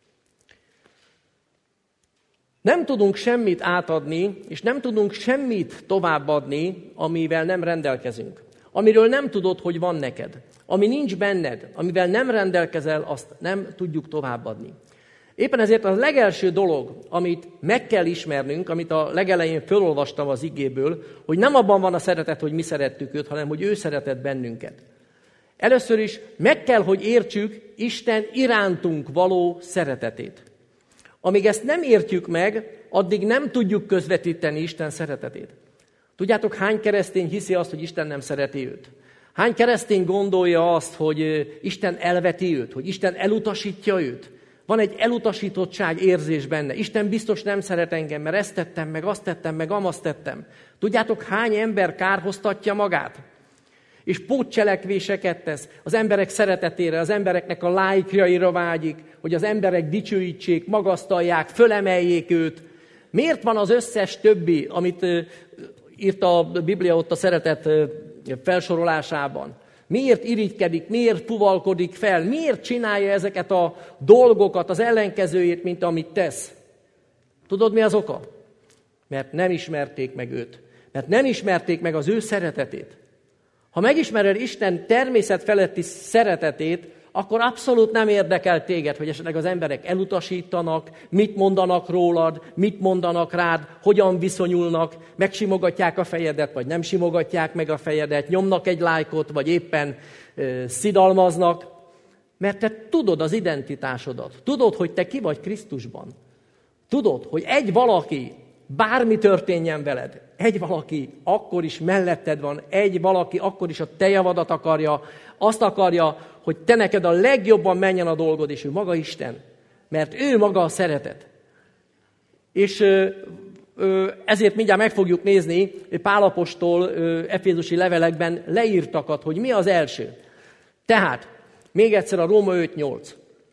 Nem tudunk semmit átadni, és nem tudunk semmit továbbadni, amivel nem rendelkezünk. Amiről nem tudod, hogy van neked. Ami nincs benned, amivel nem rendelkezel, azt nem tudjuk továbbadni. Éppen ezért a legelső dolog, amit meg kell ismernünk, amit a legelején felolvastam az igéből, hogy nem abban van a szeretet, hogy mi szerettük őt, hanem hogy ő szeretett bennünket. Először is meg kell, hogy értsük Isten irántunk való szeretetét. Amíg ezt nem értjük meg, addig nem tudjuk közvetíteni Isten szeretetét. Tudjátok, hány keresztény hiszi azt, hogy Isten nem szereti őt? Hány keresztény gondolja azt, hogy Isten elveti őt, hogy Isten elutasítja őt? Van egy elutasítottság érzés benne. Isten biztos nem szeret engem, mert ezt tettem, meg azt tettem, meg amazt tettem. Tudjátok, hány ember kárhoztatja magát? És pótcselekvéseket tesz az emberek szeretetére, az embereknek a lájkjaira vágyik, hogy az emberek dicsőítsék, magasztalják, fölemeljék őt. Miért van az összes többi, amit írt a Biblia ott a szeretet felsorolásában? Miért irigykedik, miért fuvalkodik fel, miért csinálja ezeket a dolgokat, az ellenkezőjét, mint amit tesz? Tudod, mi az oka? Mert nem ismerték meg őt. Mert nem ismerték meg az ő szeretetét. Ha megismered Isten természetfeletti szeretetét, akkor abszolút nem érdekel téged, hogy esetleg az emberek elutasítanak, mit mondanak rólad, mit mondanak rád, hogyan viszonyulnak, megsimogatják a fejedet, vagy nem simogatják meg a fejedet, nyomnak egy lájkot, vagy éppen szidalmaznak. Mert te tudod az identitásodat, tudod, hogy te ki vagy Krisztusban. Tudod, hogy egy valaki, bármi történjen veled, egy valaki akkor is melletted van, egy valaki akkor is a te javadat akarja, azt akarja, hogy te neked a legjobban menjen a dolgod, és ő maga Isten. Mert ő maga a szeretet. És ezért mindjárt meg fogjuk nézni Pál apostol efézusi levelekben leírtakat, hogy mi az első. Tehát, még egyszer a Róma 5:8.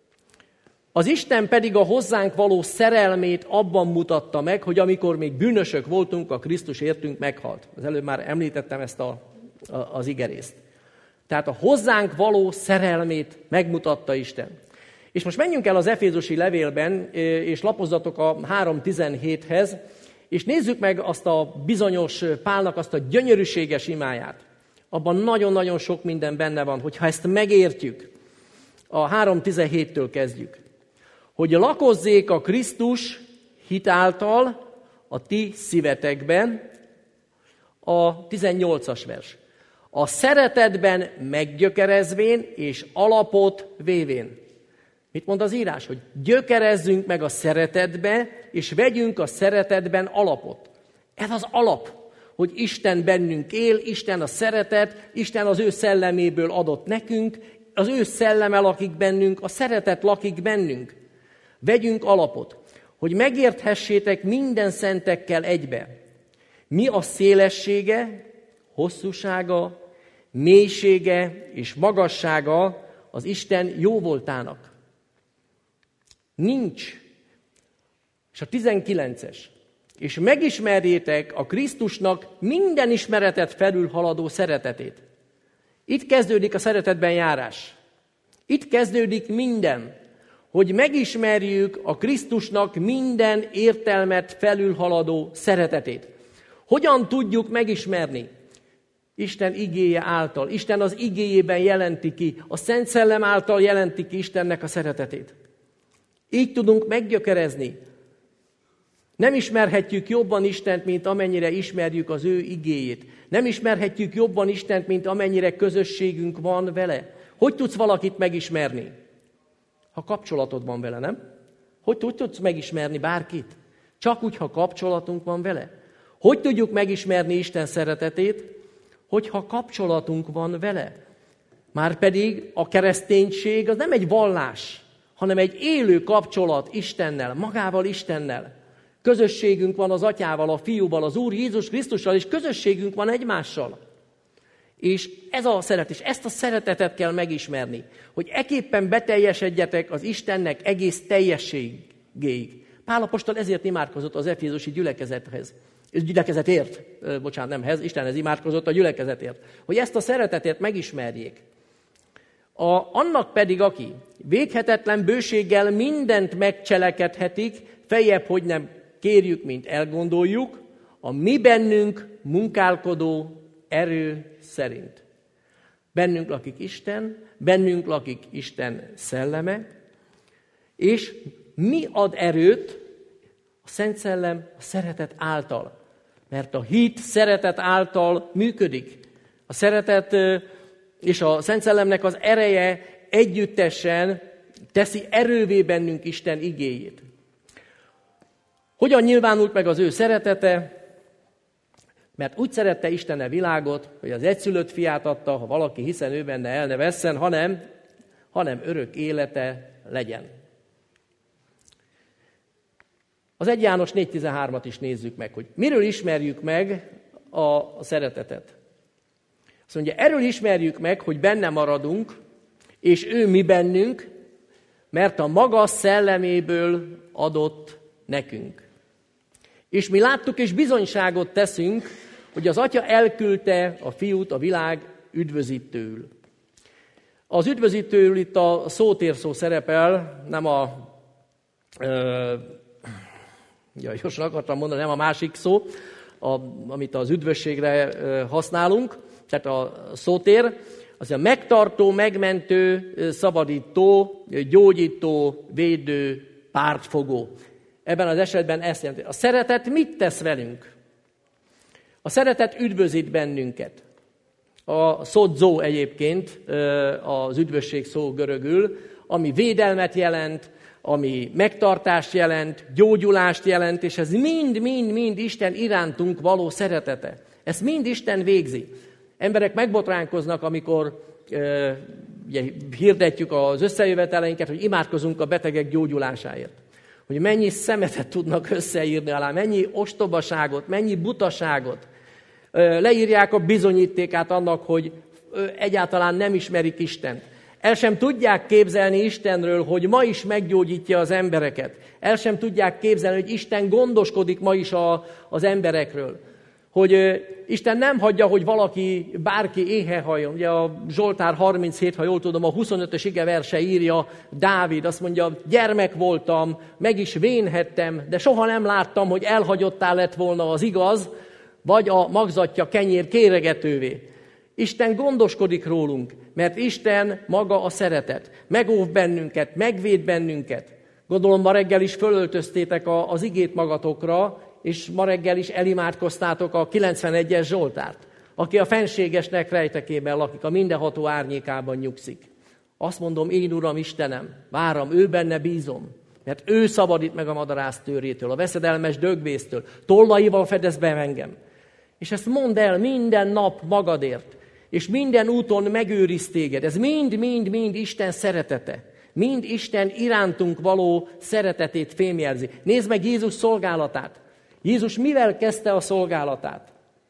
Az Isten pedig a hozzánk való szerelmét abban mutatta meg, hogy amikor még bűnösök voltunk, a Krisztus értünk meghalt. Az előbb már említettem ezt az igerészt. Tehát a hozzánk való szerelmét megmutatta Isten. És most menjünk el az efézusi levélben, és lapozzatok a 3:17-hez, és nézzük meg azt a bizonyos Pálnak azt a gyönyörűséges imáját. Abban nagyon-nagyon sok minden benne van, hogyha ezt megértjük. A 3:17-től kezdjük. Hogy lakozzék a Krisztus hit által a ti szívetekben, a 18-as vers. A szeretetben meggyökerezvén és alapot vévén. Mit mond az írás? Hogy gyökerezzünk meg a szeretetbe, és vegyünk a szeretetben alapot. Ez az alap, hogy Isten bennünk él, Isten a szeretet, Isten az ő szelleméből adott nekünk, az ő szelleme lakik bennünk, a szeretet lakik bennünk. Vegyünk alapot, hogy megérthessétek minden szentekkel egybe. Mi a szélessége, hosszúsága, mélysége és magassága az Isten jóvoltának. Nincs. És a 19-es. És megismerjétek a Krisztusnak minden ismeretet felülhaladó szeretetét. Itt kezdődik a szeretetben járás. Itt kezdődik minden. Hogy megismerjük a Krisztusnak minden értelmet felülhaladó szeretetét. Hogyan tudjuk megismerni? Isten igéje által. Isten az igéjében jelenti ki, a Szent Szellem által jelenti ki Istennek a szeretetét. Így tudunk meggyökerezni. Nem ismerhetjük jobban Istent, mint amennyire ismerjük az ő igéjét. Nem ismerhetjük jobban Istent, mint amennyire közösségünk van vele. Hogy tudsz valakit megismerni? Ha kapcsolatod van vele, nem? Hogy tudsz megismerni bárkit? Csak úgy, ha kapcsolatunk van vele. Hogy tudjuk megismerni Isten szeretetét? Hogyha kapcsolatunk van vele. Márpedig a kereszténység az nem egy vallás, hanem egy élő kapcsolat Istennel, magával Istennel. Közösségünk van az Atyával, a Fiúval, az Úr Jézus Krisztussal, és közösségünk van egymással. És ez a szeretet, és ezt a szeretetet kell megismerni, hogy eképpen beteljesedjetek az Istennek egész teljességéig. Pál apostol ezért imádkozott az efézusi gyülekezetért, Istenhez imádkozott a gyülekezetért, hogy ezt a szeretetét megismerjék. Annak pedig, aki véghetetlen bőséggel mindent megcselekedhetik, feljebb, hogy nem kérjük, mint elgondoljuk, a mi bennünk munkálkodó erő szerint. Bennünk lakik Isten, bennünk lakik Isten szelleme, és mi ad erőt? A Szent Szellem a szeretet által. Mert a hit szeretet által működik. A szeretet és a Szent Szellemnek az ereje együttesen teszi erővé bennünk Isten igéjét. Hogyan nyilvánult meg az ő szeretete? Mert úgy szerette Isten a világot, hogy az egyszülött fiát adta, ha valaki hiszen ő benne el ne vesszen, hanem örök élete legyen. Az 1 János 4.13-at is nézzük meg, hogy miről ismerjük meg a szeretetet. Azt mondja, erről ismerjük meg, hogy benne maradunk, és ő mi bennünk, mert a maga szelleméből adott nekünk. És mi láttuk és bizonyságot teszünk, hogy az Atya elküldte a Fiút a világ üdvözítőül. Az üdvözítőül itt a szótérszó szerepel, nem gyorsan akartam mondani, nem a másik szó, amit az üdvösségre használunk, tehát a szótér, az a megtartó, megmentő, szabadító, gyógyító, védő, pártfogó. Ebben az esetben ezt jelenti. A szeretet mit tesz velünk? A szeretet üdvözít bennünket. A szodzó egyébként az üdvösség szó görögül, ami védelmet jelent, ami megtartást jelent, gyógyulást jelent, és ez mind Isten irántunk való szeretete. Ezt mind Isten végzi. Emberek megbotránkoznak, amikor ugye, hirdetjük az összejöveteleinket, hogy imádkozunk a betegek gyógyulásáért. Hogy mennyi szemetet tudnak összeírni alá, mennyi ostobaságot, mennyi butaságot. Leírják a bizonyítékát annak, hogy egyáltalán nem ismerik Istent. El sem tudják képzelni Istenről, hogy ma is meggyógyítja az embereket. El sem tudják képzelni, hogy Isten gondoskodik ma is az emberekről. Hogy Isten nem hagyja, hogy bárki éhe halljon. Ugye a Zsoltár 37, ha jól tudom, a 25-ös igeverse írja Dávid, azt mondja, gyermek voltam, meg is vénhettem, de soha nem láttam, hogy elhagyottá lett volna az igaz, vagy a magzatja kenyér kéregetővé. Isten gondoskodik rólunk, mert Isten maga a szeretet. Megóv bennünket, megvéd bennünket. Gondolom, ma reggel is fölöltöztétek az igét magatokra, és ma reggel is elimádkoztátok a 91-es Zsoltárt, aki a fenségesnek rejtekében lakik, a mindenható árnyékában nyugszik. Azt mondom, én Uram, Istenem, várom, ő benne bízom, mert ő szabadít meg a madarász tőrétől, a veszedelmes dögvésztől, tollaival fedez be engem. És ezt mondd el minden nap magadért, és minden úton megőriz téged. Ez mind Isten szeretete. Mind Isten irántunk való szeretetét fémjelzi. Nézd meg Jézus szolgálatát. Jézus mivel kezdte a szolgálatát?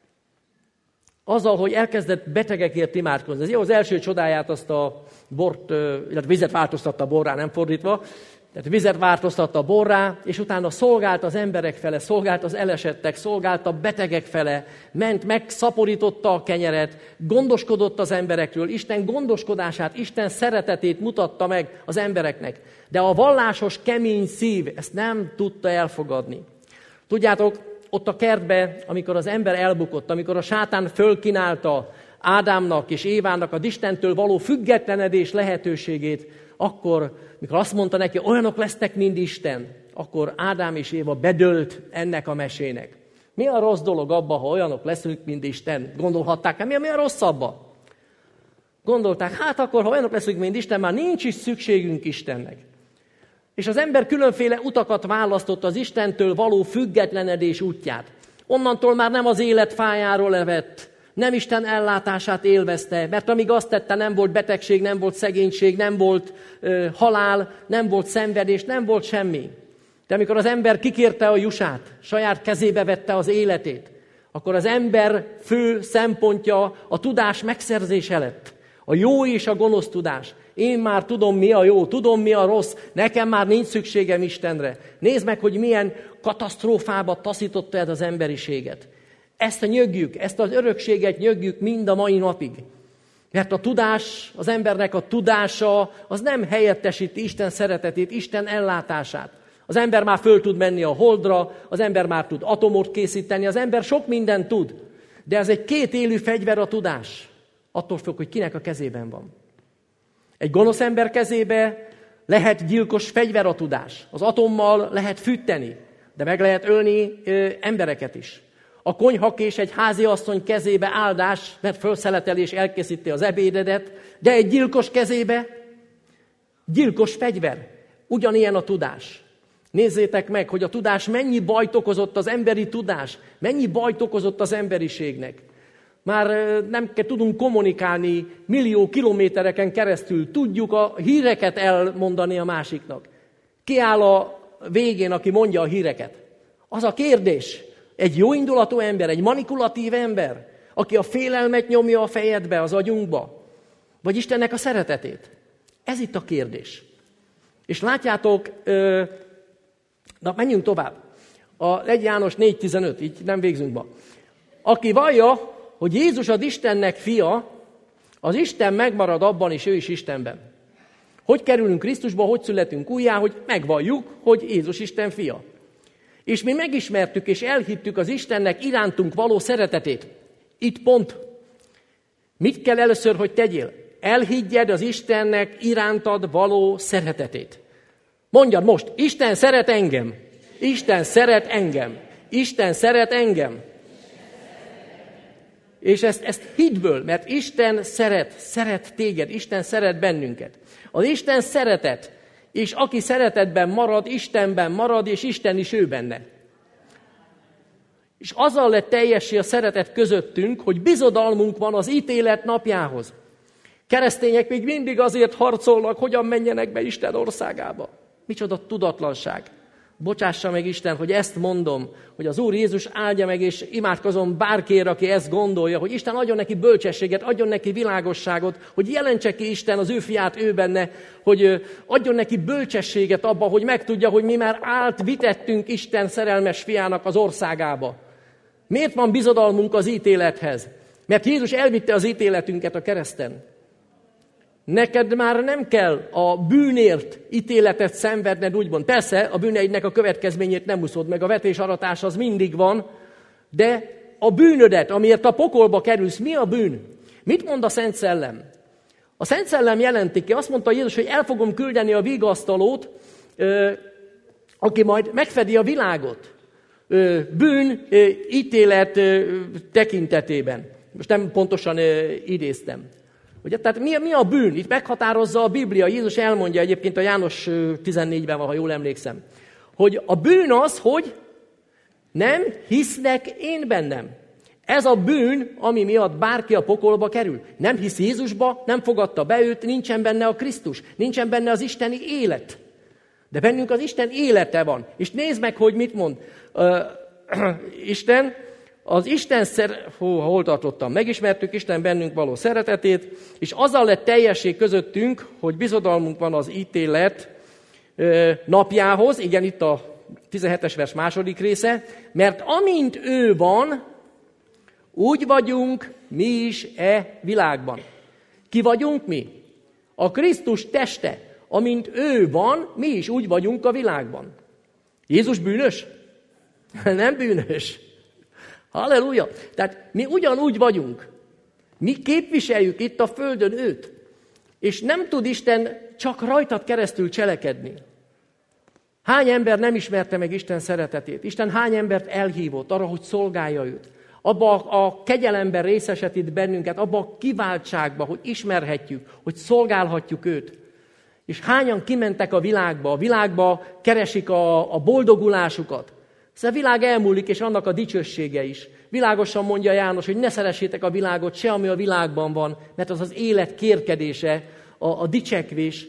Azzal, hogy elkezdett betegekért imádkozni. Ez jó, az első csodáját azt a bort, illetve vizet változtatta a borrá, nem fordítva. Tehát vizet változtatta a borrá, és utána szolgált az emberek fele, szolgált az elesettek, szolgált a betegek fele, ment, megszaporította a kenyeret, gondoskodott az emberekről, Isten gondoskodását, Isten szeretetét mutatta meg az embereknek. De a vallásos, kemény szív ezt nem tudta elfogadni. Tudjátok, ott a kertben, amikor az ember elbukott, amikor a sátán fölkínálta Ádámnak és Évának az Istentől való függetlenedés lehetőségét, akkor, mikor azt mondta neki, olyanok lesztek, mint Isten, akkor Ádám és Éva bedőlt ennek a mesének. Mi a rossz dolog abban, ha olyanok leszünk, mint Isten? Gondolhatták, mi a rossz abban? Gondolták, hát akkor, ha olyanok leszünk, mint Isten, már nincs is szükségünk Istennek. És az ember különféle utakat választott az Istentől való függetlenedés útját. Onnantól már nem az élet fájáról evett, nem Isten ellátását élvezte, mert amíg azt tette, nem volt betegség, nem volt szegénység, nem volt halál, nem volt szenvedés, nem volt semmi. De amikor az ember kikérte a jusát, saját kezébe vette az életét, akkor az ember fő szempontja a tudás megszerzése lett. A jó és a gonosz tudás. Én már tudom, mi a jó, tudom, mi a rossz, nekem már nincs szükségem Istenre. Nézd meg, hogy milyen katasztrófába taszította ez az emberiséget. Ezt nyögjük, ezt az örökséget nyögjük mind a mai napig. Mert a tudás, az embernek a tudása, az nem helyettesíti Isten szeretetét, Isten ellátását. Az ember már föl tud menni a holdra, az ember már tud atomot készíteni, az ember sok mindent tud. De ez egy kétélű fegyver a tudás. Attól függ, hogy kinek a kezében van. Egy gonosz ember kezébe lehet gyilkos fegyver a tudás. Az atommal lehet fűteni, de meg lehet ölni embereket is. A konyhakés egy háziasszony kezébe áldás, mert felszeleteli és elkészíti az ebédedet, de egy gyilkos kezébe gyilkos fegyver. Ugyanilyen a tudás. Nézzétek meg, hogy a tudás mennyi bajt okozott, az emberi tudás, mennyi bajt okozott az emberiségnek. Már nem tudunk kommunikálni millió kilométereken keresztül, tudjuk a híreket elmondani a másiknak. Ki áll a végén, aki mondja a híreket? Az a kérdés, egy jóindulatú ember, egy manipulatív ember, aki a félelmet nyomja a fejedbe, az agyunkba, vagy Istennek a szeretetét? Ez itt a kérdés. És látjátok, na menjünk tovább. A 1 János 4.15, így nem végzünk ma. Aki vallja, hogy Jézus az Istennek fia, az Isten megmarad abban, és ő is Istenben. Hogy kerülünk Krisztusba, hogy születünk újjá, hogy megvalljuk, hogy Jézus Isten fia. És mi megismertük és elhittük az Istennek irántunk való szeretetét. Itt pont. Mit kell először, hogy tegyél? Elhiggyed az Istennek irántad való szeretetét. Mondjad most, Isten szeret engem. Isten szeret engem. Isten szeret engem. És ezt higgből, mert Isten szeret téged, Isten szeret bennünket. Az Isten szeretet, és aki szeretetben marad, Istenben marad, és Isten is ő benne. És azzal lett teljessé a szeretet közöttünk, hogy bizodalmunk van az ítélet napjához. Keresztények még mindig azért harcolnak, hogyan menjenek be Isten országába. Micsoda tudatlanság. Bocsássa meg Isten, hogy ezt mondom, hogy az Úr Jézus áldja meg, és imádkozom bárkiért, aki ezt gondolja, hogy Isten adjon neki bölcsességet, adjon neki világosságot, hogy jelentse ki Isten az ő fiát ő benne, hogy adjon neki bölcsességet abba, hogy megtudja, hogy mi már vitettünk Isten szerelmes fiának az országába. Miért van bizodalmunk az ítélethez? Mert Jézus elvitte az ítéletünket a kereszten. Neked már nem kell a bűnért ítéletet szenvedned, úgymond. Persze, a bűneidnek a következményét nem úszod meg, a vetésaratás az mindig van, de a bűnödet, amiért a pokolba kerülsz, mi a bűn? Mit mond a Szent Szellem? A Szent Szellem jelenti ki, azt mondta Jézus, hogy el fogom küldeni a vigasztalót, aki majd megfedi a világot. Bűn, ítélet tekintetében. Most nem pontosan idéztem. Ugye, tehát mi a bűn? Itt meghatározza a Biblia. Jézus elmondja egyébként a János 14-ben, ha jól emlékszem, hogy a bűn az, hogy nem hisznek én bennem. Ez a bűn, ami miatt bárki a pokolba kerül. Nem hisz Jézusba, nem fogadta be őt, nincsen benne a Krisztus, nincsen benne az isteni élet. De bennünk az Isten élete van. És nézd meg, hogy mit mond. Isten... Az Isten hol tartottam? Megismertük Isten bennünk való szeretetét, és azzal lett teljesség közöttünk, hogy bizodalmunk van az ítélet napjához, igen, itt a 17-es vers második része, mert amint ő van, úgy vagyunk mi is világban. Ki vagyunk mi? A Krisztus teste. Amint ő van, mi is úgy vagyunk a világban. Jézus bűnös? Nem bűnös. Halleluja! Tehát mi ugyanúgy vagyunk. Mi képviseljük itt a földön őt. És nem tud Isten csak rajtad keresztül cselekedni. Hány ember nem ismerte meg Isten szeretetét? Isten hány embert elhívott arra, hogy szolgálja őt? Abba a kegyelemben részesített bennünket, abba a kiváltságba, hogy ismerhetjük, hogy szolgálhatjuk őt. És hányan kimentek a világba keresik a boldogulásukat. Szóval a világ elmúlik, és annak a dicsősége is. Világosan mondja János, hogy ne szeressétek a világot, se ami a világban van, mert az az élet kérkedése, a dicsekvés.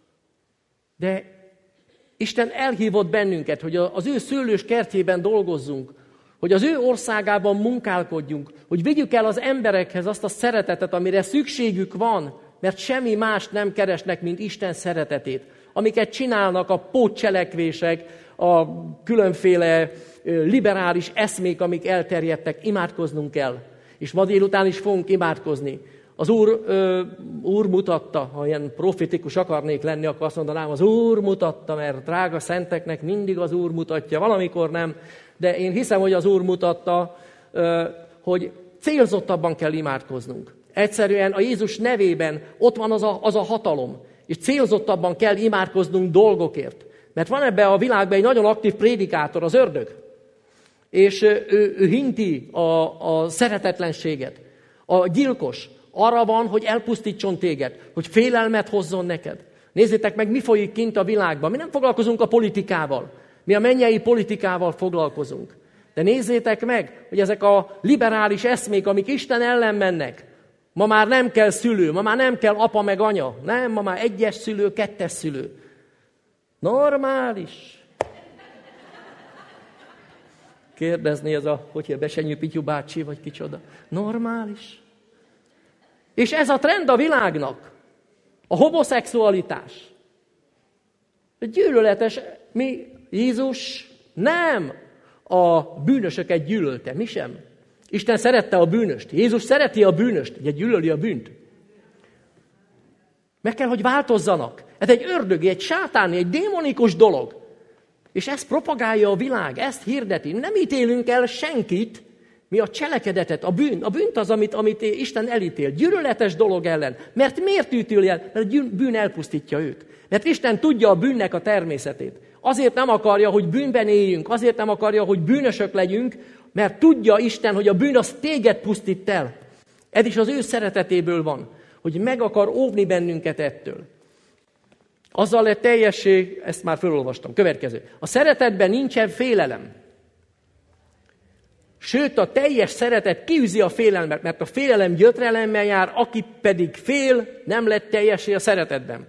De Isten elhívott bennünket, hogy az ő szőlős kertjében dolgozzunk, hogy az ő országában munkálkodjunk, hogy vigyük el az emberekhez azt a szeretetet, amire szükségük van, mert semmi mást nem keresnek, mint Isten szeretetét. Amiket csinálnak a pótcselekvések, a különféle liberális eszmék, amik elterjedtek, imádkoznunk kell. És ma délután is fogunk imádkozni. Az Úr mutatta, ha ilyen profetikus akarnék lenni, akkor azt mondanám, az Úr mutatta, mert drága szenteknek mindig az Úr mutatja, valamikor nem, de én hiszem, hogy az Úr mutatta, hogy célzottabban kell imádkoznunk. Egyszerűen a Jézus nevében ott van az a hatalom, és célzottabban kell imádkoznunk dolgokért. Mert van ebben a világban egy nagyon aktív prédikátor, az ördög. és ő hinti a szeretetlenséget. A gyilkos arra van, hogy elpusztítson téged, hogy félelmet hozzon neked. Nézzétek meg, mi folyik kint a világban. Mi nem foglalkozunk a politikával. Mi a mennyei politikával foglalkozunk. De nézzétek meg, hogy ezek a liberális eszmék, amik Isten ellen mennek, ma már nem kell szülő, ma már nem kell apa meg anya. Nem, ma már 1-es szülő, 2-es szülő. Normális. Kérdezni ez a, hogy Besenyő Pityu bácsi, vagy kicsoda. Normális. És ez a trend a világnak. A homoszexualitás. Gyűlöletes. Jézus nem a bűnösöket gyűlölte. Mi sem. Isten szerette a bűnöst. Jézus szereti a bűnöst, ugye gyűlöli a bűnt. Meg kell, hogy változzanak. Ez egy ördögi, egy sátáni, egy démonikus dolog. És ezt propagálja a világ, ezt hirdeti. Nem ítélünk el senkit, mi a cselekedetet, a bűnt az, amit Isten elítél. Gyűlöletes dolog ellen. Mert miért ítéli el? Mert a bűn elpusztítja őt. Mert Isten tudja a bűnnek a természetét. Azért nem akarja, hogy bűnben éljünk, azért nem akarja, hogy bűnösök legyünk, mert tudja Isten, hogy a bűn az téged pusztít el. Ez is az ő szeretetéből van, hogy meg akar óvni bennünket ettől. Azzal lett teljesség, ezt már felolvastam. Következő. A szeretetben nincsen félelem. Sőt, a teljes szeretet kiűzi a félelmet, mert a félelem gyötrelemmel jár, aki pedig fél, nem lett teljessé a szeretetben.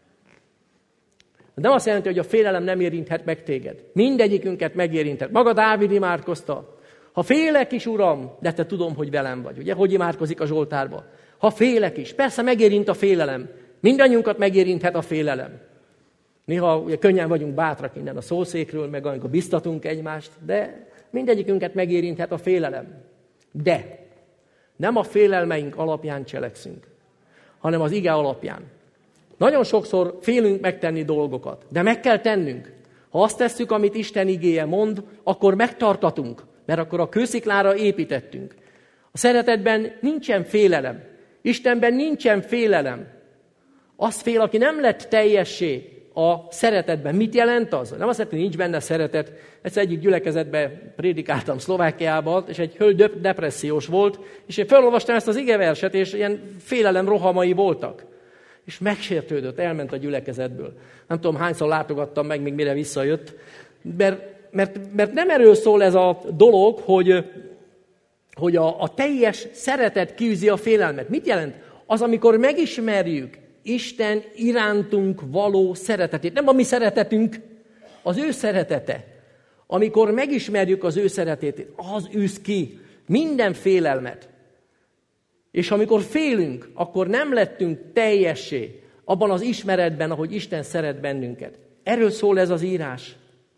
Nem azt jelenti, hogy a félelem nem érinthet meg téged. Mindegyikünket megérinthet. Maga Dávid imádkozta. Ha félek is, Uram, de te tudom, hogy velem vagy. Ugye, hogy imádkozik a Zsoltárba? Ha félek is. Persze megérint a félelem. Mindannyiunkat megérinthet a félelem. Néha ugye, könnyen vagyunk bátrak innen a szószékről, meg amikor biztatunk egymást, de mindegyikünket megérinthet a félelem. De nem a félelmeink alapján cselekszünk, hanem az ige alapján. Nagyon sokszor félünk megtenni dolgokat, de meg kell tennünk. Ha azt tesszük, amit Isten igéje mond, akkor megtartatunk, mert akkor a kősziklára építettünk. A szeretetben nincsen félelem. Istenben nincsen félelem. Az fél, aki nem lett teljessé a szeretetben. Mit jelent az? Nem azt jelenti, hogy nincs benne szeretet. Egyszer egyik gyülekezetben prédikáltam Szlovákiában, és egy hölgy depressziós volt, és én felolvastam ezt az igeverset, és ilyen félelem rohamai voltak. És megsértődött, elment a gyülekezetből. Nem tudom, hányszor látogattam meg, még mire visszajött. Mert nem erről szól ez a dolog, hogy a teljes szeretet kiűzi a félelmet. Mit jelent? Az, amikor megismerjük Isten irántunk való szeretetét. Nem a mi szeretetünk, az ő szeretete. Amikor megismerjük az ő szeretetét, az űz ki minden félelmet. És amikor félünk, akkor nem lettünk teljessé abban az ismeretben, ahogy Isten szeret bennünket. Erről szól ez az írás.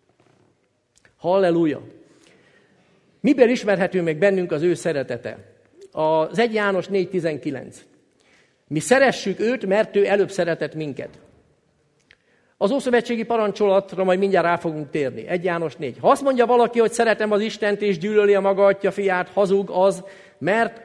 Halleluja! Miből ismerhető meg bennünk az ő szeretete? Az 1 János 4.19. Mi szeressük őt, mert ő előbb szeretett minket. Az ószövetségi parancsolatra majd mindjárt rá fogunk térni. 1 János 4. Ha azt mondja valaki, hogy szeretem az Istent és gyűlöli a maga atya fiát, hazug az, mert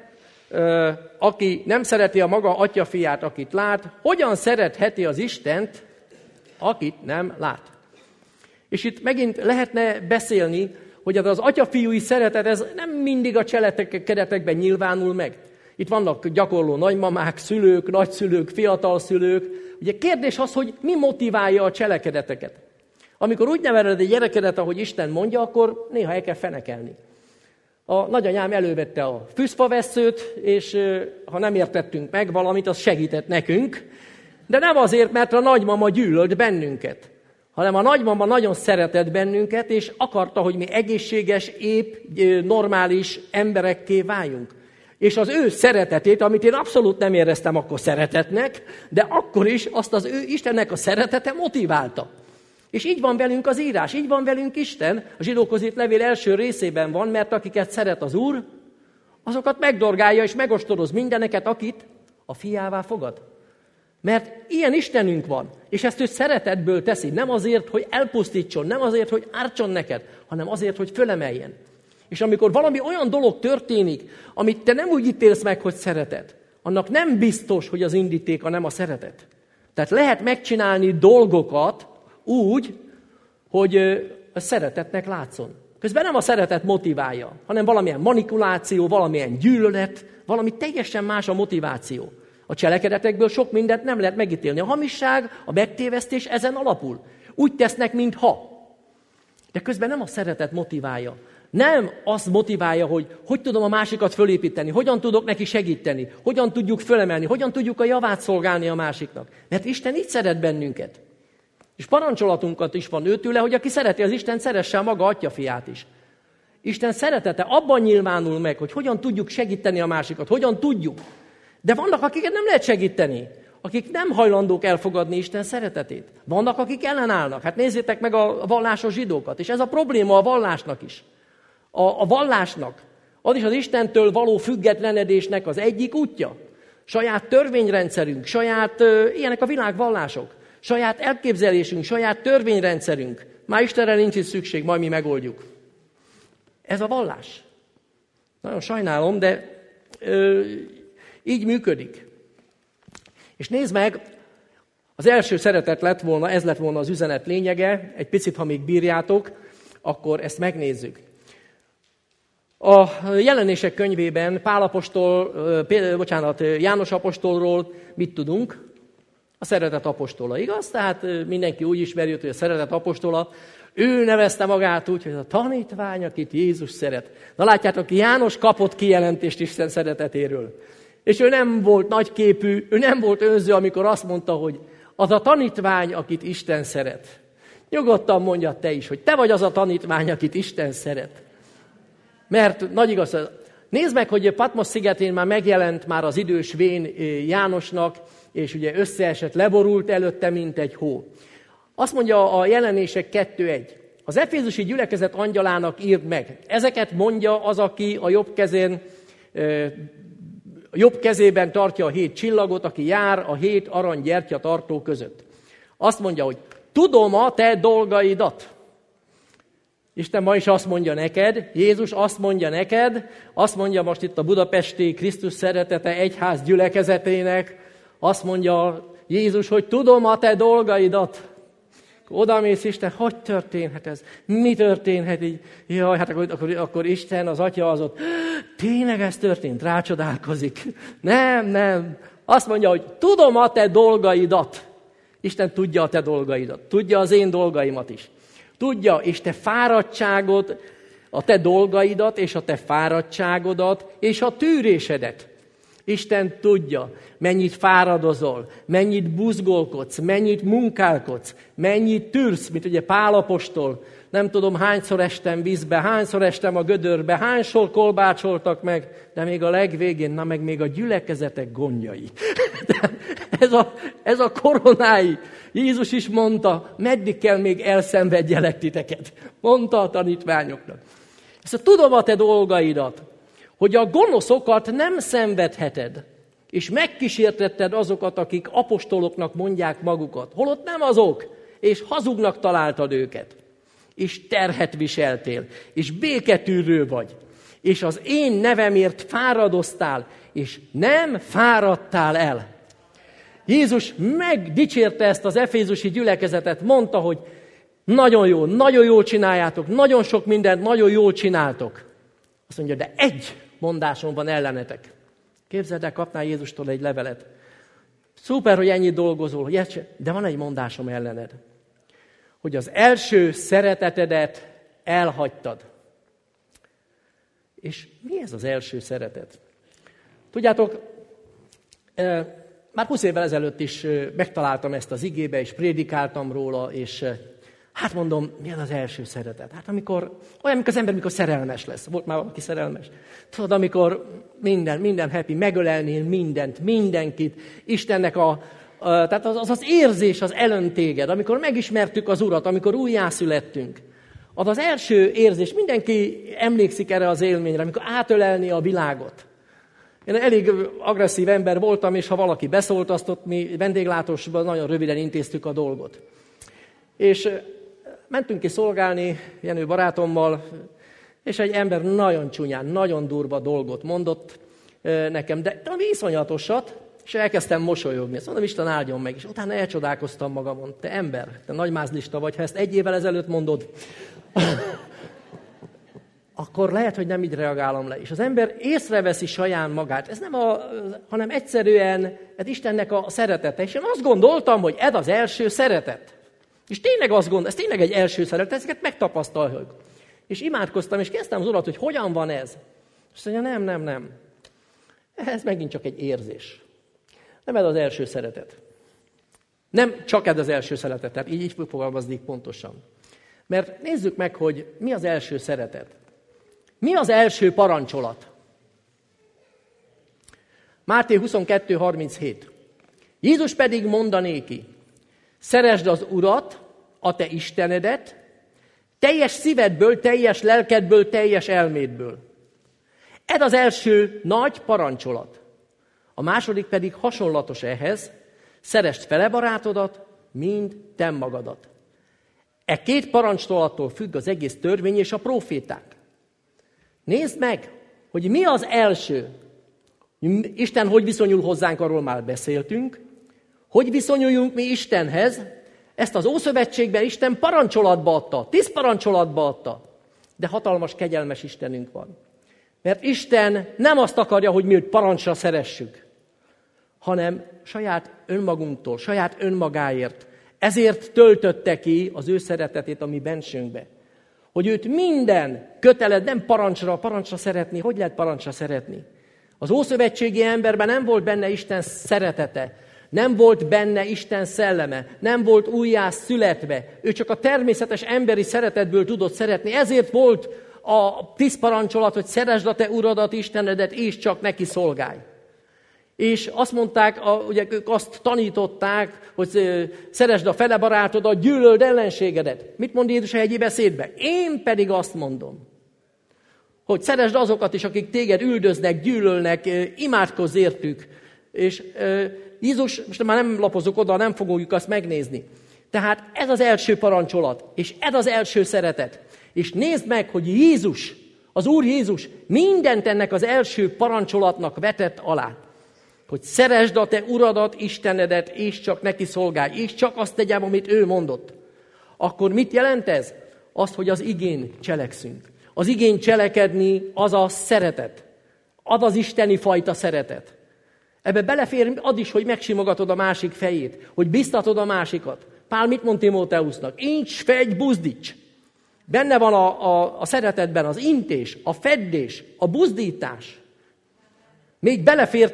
aki nem szereti a maga atya fiát, akit lát, hogyan szeretheti az Istent, akit nem lát? És itt megint lehetne beszélni, hogy az atya-fiúi szeretet, ez nem mindig a cselekedetekben nyilvánul meg. Itt vannak gyakorló nagymamák, szülők, nagyszülők, fiatal szülők. Ugye kérdés az, hogy mi motiválja a cselekedeteket. Amikor úgy neveled egy gyerekedet, ahogy Isten mondja, akkor néha el kell fenekelni. A nagyanyám elővette a fűszfavesszőt, és ha nem értettünk meg valamit, az segített nekünk. De nem azért, mert a nagymama gyűlölt bennünket, hanem a nagymama nagyon szeretett bennünket, és akarta, hogy mi egészséges, épp, normális emberekké váljunk. És az ő szeretetét, amit én abszolút nem éreztem akkor szeretetnek, de akkor is azt az ő Istennek a szeretete motiválta. És így van velünk az írás, így van velünk Isten. A Zsidókhoz írt levél első részében van, mert akiket szeret az Úr, azokat megdorgálja és megostoroz mindeneket, akit a fiává fogad. Mert ilyen Istenünk van, és ezt ő szeretetből teszi. Nem azért, hogy elpusztítson, nem azért, hogy ártson neked, hanem azért, hogy fölemeljen. És amikor valami olyan dolog történik, amit te nem úgy ítélsz meg, hogy szereted, annak nem biztos, hogy az indítéka nem a szeretet. Tehát lehet megcsinálni dolgokat úgy, hogy a szeretetnek látszon. Közben nem a szeretet motiválja, hanem valamilyen manipuláció, valamilyen gyűlölet, valami teljesen más a motiváció. A cselekedetekből sok mindent nem lehet megítélni. A hamisság, a megtévesztés ezen alapul. Úgy tesznek, mintha. De közben nem a szeretet motiválja. Nem azt motiválja, hogy tudom a másikat fölépíteni, hogyan tudok neki segíteni, hogyan tudjuk fölemelni, hogyan tudjuk a javát szolgálni a másiknak. Mert Isten így szeret bennünket. És parancsolatunkat is van őtőle, hogy aki szereti az Isten, szeresse a maga atyafiát is. Isten szeretete abban nyilvánul meg, hogy hogyan tudjuk segíteni a másikat, hogyan tudjuk. De vannak, akiket nem lehet segíteni, akik nem hajlandók elfogadni Isten szeretetét. Vannak, akik ellenállnak. Hát nézzétek meg a vallásos zsidókat, és ez a probléma a vallásnak is. A vallásnak, az is az Istentől való függetlenedésnek az egyik útja. Saját törvényrendszerünk, ilyenek a világvallások, saját elképzelésünk, saját törvényrendszerünk. Már Istenre nincs is szükség, majd mi megoldjuk. Ez a vallás. Nagyon sajnálom, de így működik. És nézd meg, az első szeretet lett volna, ez lett volna az üzenet lényege, egy picit, ha még bírjátok, akkor ezt megnézzük. A Jelenések könyvében János apostolról mit tudunk? A szeretet apostola, igaz? Tehát mindenki úgy ismeri, hogy a szeretet apostola. Ő nevezte magát úgy, hogy a tanítvány, akit Jézus szeret. Na látjátok, János kapott kijelentést Isten szeretetéről. És ő nem volt nagyképű, ő nem volt önző, amikor azt mondta, hogy az a tanítvány, akit Isten szeret. Nyugodtan mondja te is, hogy te vagy az a tanítvány, akit Isten szeret. Mert nagy igaz, nézd meg, hogy Patmos szigetén már megjelent már az idős vén Jánosnak, és ugye összeesett, leborult előtte, mint egy hó. Azt mondja a Jelenések 2:1. Az efézusi gyülekezet angyalának írd meg. Ezeket mondja az, aki a jobb kezében tartja a 7 csillagot, aki jár a 7 arany gyertyatartó között. Azt mondja, hogy tudom a te dolgaidat. Isten ma is azt mondja neked, Jézus azt mondja neked, azt mondja most itt a budapesti Krisztus szeretete egyház gyülekezetének, azt mondja Jézus, hogy tudom a te dolgaidat. Odamész Isten, hogy történhet ez? Mi történhet így? Jaj, hát akkor Isten, az Atya az ott, tényleg ez történt? Rácsodálkozik. Nem. Azt mondja, hogy tudom a te dolgaidat. Isten tudja a te dolgaidat. Tudja az én dolgaimat is. Tudja, és te fáradtságod, a te dolgaidat, és a te fáradtságodat, és a tűrésedet. Isten tudja, mennyit fáradozol, mennyit buzgolkodsz, mennyit munkálkodsz, mennyit tűrsz, mint ugye Pál apostol. Nem tudom, hányszor estem vízbe, hányszor estem a gödörbe, hányszor kolbácsoltak meg, de még a legvégén, meg még a gyülekezetek gondjai. Ez a koronái. Jézus is mondta, meddig kell még elszenvedjelek titeket. Mondta a tanítványoknak. Ezt tudom a te dolgaidat, hogy a gonoszokat nem szenvedheted, és megkísértetted azokat, akik apostoloknak mondják magukat, holott nem azok, és hazugnak találtad őket. És terhet viseltél, és béketűrő vagy, és az én nevemért fáradoztál, és nem fáradtál el. Jézus megdicsérte ezt az efézusi gyülekezetet, mondta, hogy nagyon jól csináljátok, nagyon sok mindent nagyon jól csináltok. Azt mondja, de egy mondásom van ellenetek. Képzeld el, kapnál Jézustól egy levelet. Szuper, hogy ennyit dolgozol, de van egy mondásom ellened. Hogy az első szeretetedet elhagytad. És mi ez az első szeretet? Tudjátok, már 20 évvel ezelőtt is megtaláltam ezt az igébe, és prédikáltam róla, és hát mondom, mi az első szeretet? Hát olyan, amikor az ember, mikor szerelmes lesz. Volt már valaki szerelmes? Tudod, amikor minden happy, megölelnél mindent, mindenkit, Istennek tehát az érzés az elönt téged, amikor megismertük az Urat, amikor újjászülettünk. Az első érzés, mindenki emlékszik erre az élményre, amikor átölelni a világot. Én elég agresszív ember voltam, és ha valaki beszólt, azt ott mi vendéglátósban nagyon röviden intéztük a dolgot. És mentünk ki szolgálni Jenő barátommal, és egy ember nagyon csúnyán, nagyon durva dolgot mondott nekem, de iszonyatosat, és elkezdtem mosolyogni. Ezt mondom, Isten áldjon meg, és utána elcsodálkoztam magamon. Te ember, te nagymázlista vagy, ha ezt 1 évvel ezelőtt mondod. akkor lehet, hogy nem így reagálom le. És az ember észreveszi saján magát. Ez nem hanem egyszerűen ez Istennek a szeretete. És én azt gondoltam, hogy ez az első szeretet. És tényleg azt gondolom, ez tényleg egy első szeretet, ezeket megtapasztaljuk. És imádkoztam, és kezdtem az Urat, hogy hogyan van ez. És azt mondja, nem. Ez megint csak egy érzés. Nem ez az első szeretet. Nem csak ez az első szeretet, tehát így fogalmaznék pontosan. Mert nézzük meg, hogy mi az első szeretet. Mi az első parancsolat? Máté 22:37. Jézus pedig mondanéki, szeresd az Urat, a te Istenedet, teljes szívedből, teljes lelkedből, teljes elmédből. Ez az első nagy parancsolat. A második pedig hasonlatos ehhez, szeresd fele barátodat, mind te magadat. E két parancsolattól függ az egész törvény és a próféták. Nézd meg, hogy mi az első. Isten hogy viszonyul hozzánk, arról már beszéltünk. Hogy viszonyuljunk mi Istenhez? Ezt az Ószövetségben Isten parancsolatba adta, 10 parancsolatba adta. De hatalmas, kegyelmes Istenünk van. Mert Isten nem azt akarja, hogy mi őt parancsra szeressük, hanem saját önmagunktól, saját önmagáért. Ezért töltötte ki az ő szeretetét a mi bensünkbe. Hogy őt minden köteled, nem parancsra szeretni. Hogy lehet parancsra szeretni? Az ószövetségi emberben nem volt benne Isten szeretete, nem volt benne Isten szelleme, nem volt újjászületve. Ő csak a természetes emberi szeretetből tudott szeretni. Ezért volt a 10 parancsolat, hogy szeresd a te Uradat, Istenedet, és csak neki szolgálj. És azt mondták, ugye ők azt tanították, hogy szeresd a fele barátodat, gyűlöld ellenségedet. Mit mond Jézus a hegyi beszédben? Én pedig azt mondom, hogy szeresd azokat is, akik téged üldöznek, gyűlölnek, imádkozz értük. És Jézus, most már nem lapozok oda, nem fogjuk azt megnézni. Tehát ez az első parancsolat, és ez az első szeretet. És nézd meg, hogy Jézus, az Úr Jézus mindent ennek az első parancsolatnak vetett alá. Hogy szeresd a te Uradat, Istenedet, és csak neki szolgálj, és csak azt tegyem, amit ő mondott. Akkor mit jelent ez? Azt, hogy az igén cselekszünk. Az igén cselekedni az a szeretet. Az az isteni fajta szeretet. Ebbe belefér az is, hogy megsimogatod a másik fejét, hogy biztatod a másikat. Pál mit mond Timóteusznak? Incs, fegy, buzdíts. Benne van a szeretetben az intés, a feddés, a buzdítás. Még belefért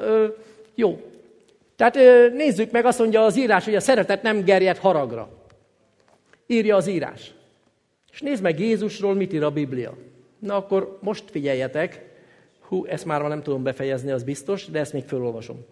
jó. Tehát nézzük meg, azt mondja az írás, hogy a szeretet nem gerjed haragra. Írja az írás. És nézd meg Jézusról, mit ír a Biblia. Na akkor most figyeljetek. Ezt már nem tudom befejezni, az biztos, de ezt még felolvasom.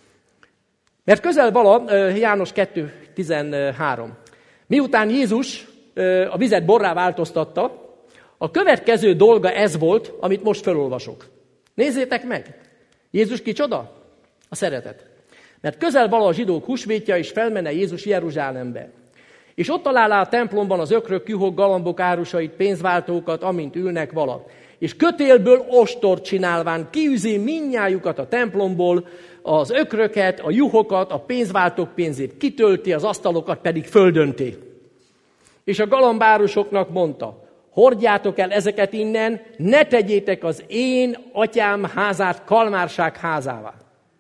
Mert közel vala, János 2:13. Miután Jézus a vizet borrá változtatta, a következő dolga ez volt, amit most felolvasok. Nézzétek meg! Jézus kicsoda? A szeretet. Mert közel vala a zsidók húsvétja, és felmenne Jézus Jeruzsálembe. És ott találná a templomban az ökrök, juhok, galambok árusait, pénzváltókat, amint ülnek vala. És kötélből ostort csinálván kiűzi mindnyájukat a templomból, az ökröket, a juhokat, a pénzváltók pénzét kitölti, az asztalokat pedig földönti. És a galambárusoknak mondta, hordjátok el ezeket innen, ne tegyétek az én atyám házát kalmárság házává.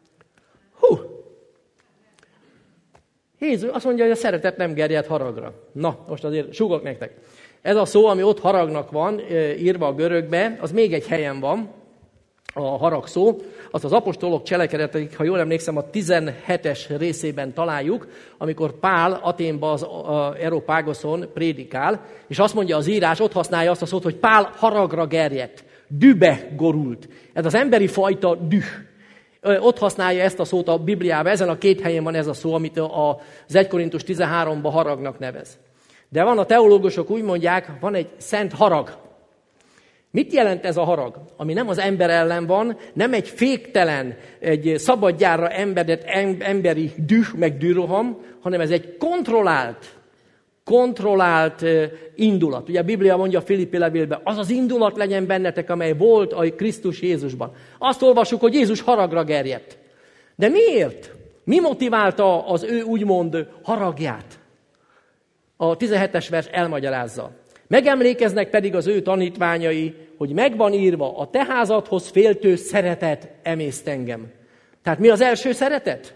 Jézus azt mondja, hogy a szeretet nem gerjed haragra. Na, most azért súgok nektek. Ez a szó, ami ott haragnak van írva a görögbe, az még egy helyen van, a harag szó. Az az apostolok cselekedetek, ha jól emlékszem, a 17-es részében találjuk, amikor Pál Athénban az Areopágoszon prédikál, és azt mondja az írás, ott használja azt a szót, hogy Pál haragra gerjedt, dühbe gorult. Ez az emberi fajta düh. Ott használja ezt a szót a Bibliában, ezen a 2 helyen van ez a szó, amit az 1 Korintus 13-ban haragnak nevez. De van a teológusok úgy mondják, van egy szent harag. Mit jelent ez a harag? Ami nem az ember ellen van, nem egy féktelen, egy szabadjára embedett emberi düh, meg dühroham, hanem ez egy kontrollált indulat. Ugye a Biblia mondja a Filippi levélben, az az indulat legyen bennetek, amely volt a Krisztus Jézusban. Azt olvassuk, hogy Jézus haragra gerjedt. De miért? Mi motiválta az ő úgymond haragját? A 17-es vers elmagyarázza. Megemlékeznek pedig az ő tanítványai, hogy megvan írva, a te házadhoz féltő szeretet emészt engem. Tehát mi az első szeretet?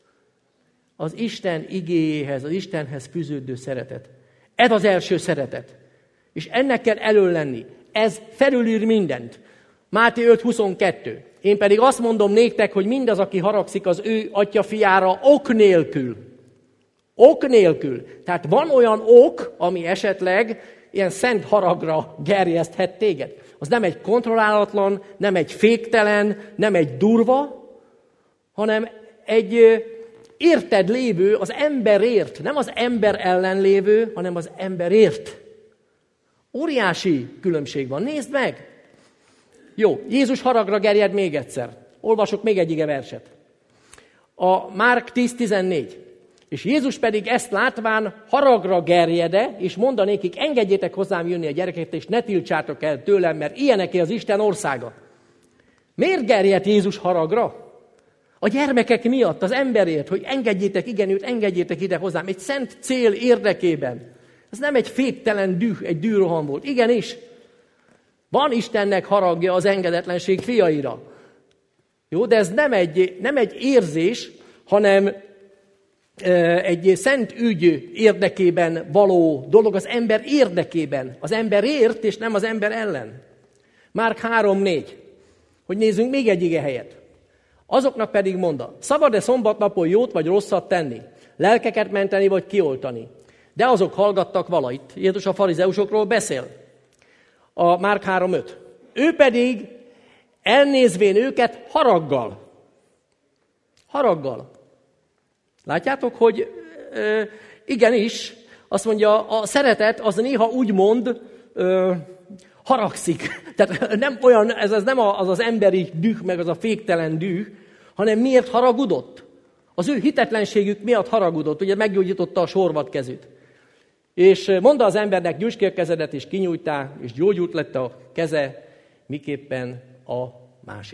Az Isten igéjéhez, az Istenhez fűződő szeretet. Ez az első szeretet. És ennek kell elől lenni. Ez felülír mindent. Máté 5:22. Én pedig azt mondom néktek, hogy mindaz, aki haragszik az ő atya fiára ok nélkül. Ok nélkül. Tehát van olyan ok, ami esetleg ilyen szent haragra gerjeszthet téged. Az nem egy kontrollálatlan, nem egy féktelen, nem egy durva, hanem egy érted lévő, az emberért, nem az ember ellen lévő, hanem az emberért. Óriási különbség van. Nézd meg! Jó, Jézus haragra gerjed még egyszer. Olvasok még egy igeverset. A Márk 10:14. És Jézus pedig ezt látván haragra gerjede, és mondanékik, engedjétek hozzám jönni a gyerekeket, és ne tiltsátok el tőlem, mert ilyeneké az Isten országa. Miért gerjedt Jézus haragra? A gyermekek miatt, az emberért, hogy engedjétek, igen, őt engedjétek ide hozzám, egy szent cél érdekében. Ez nem egy féktelen düh, egy dűroham volt. Igenis, van Istennek haragja az engedetlenség fiaira. Jó, de ez nem egy érzés, hanem egy szent ügy érdekében való dolog, az ember érdekében. Az emberért, és nem az ember ellen. Márk 3:4. Hogy nézzünk még egy igehelyet. Azoknak pedig mondta, szabad-e szombatnapon jót vagy rosszat tenni? Lelkeket menteni vagy kioltani? De azok hallgattak valait. Jézus a farizeusokról beszél. A Márk 3:5. Ő pedig elnézvén őket haraggal. Haraggal. Látjátok, hogy igenis, azt mondja, a szeretet az néha úgymond haragszik. Tehát nem olyan, ez nem az emberi düh, meg az a féktelen düh, hanem miért haragudott? Az ő hitetlenségük miatt haragudott, ugye meggyógyította a sorvad kezét. És mondta az embernek, gyújtsd ki a kezedet, és kinyújtál, és gyógyult lett a keze, miképpen a másik.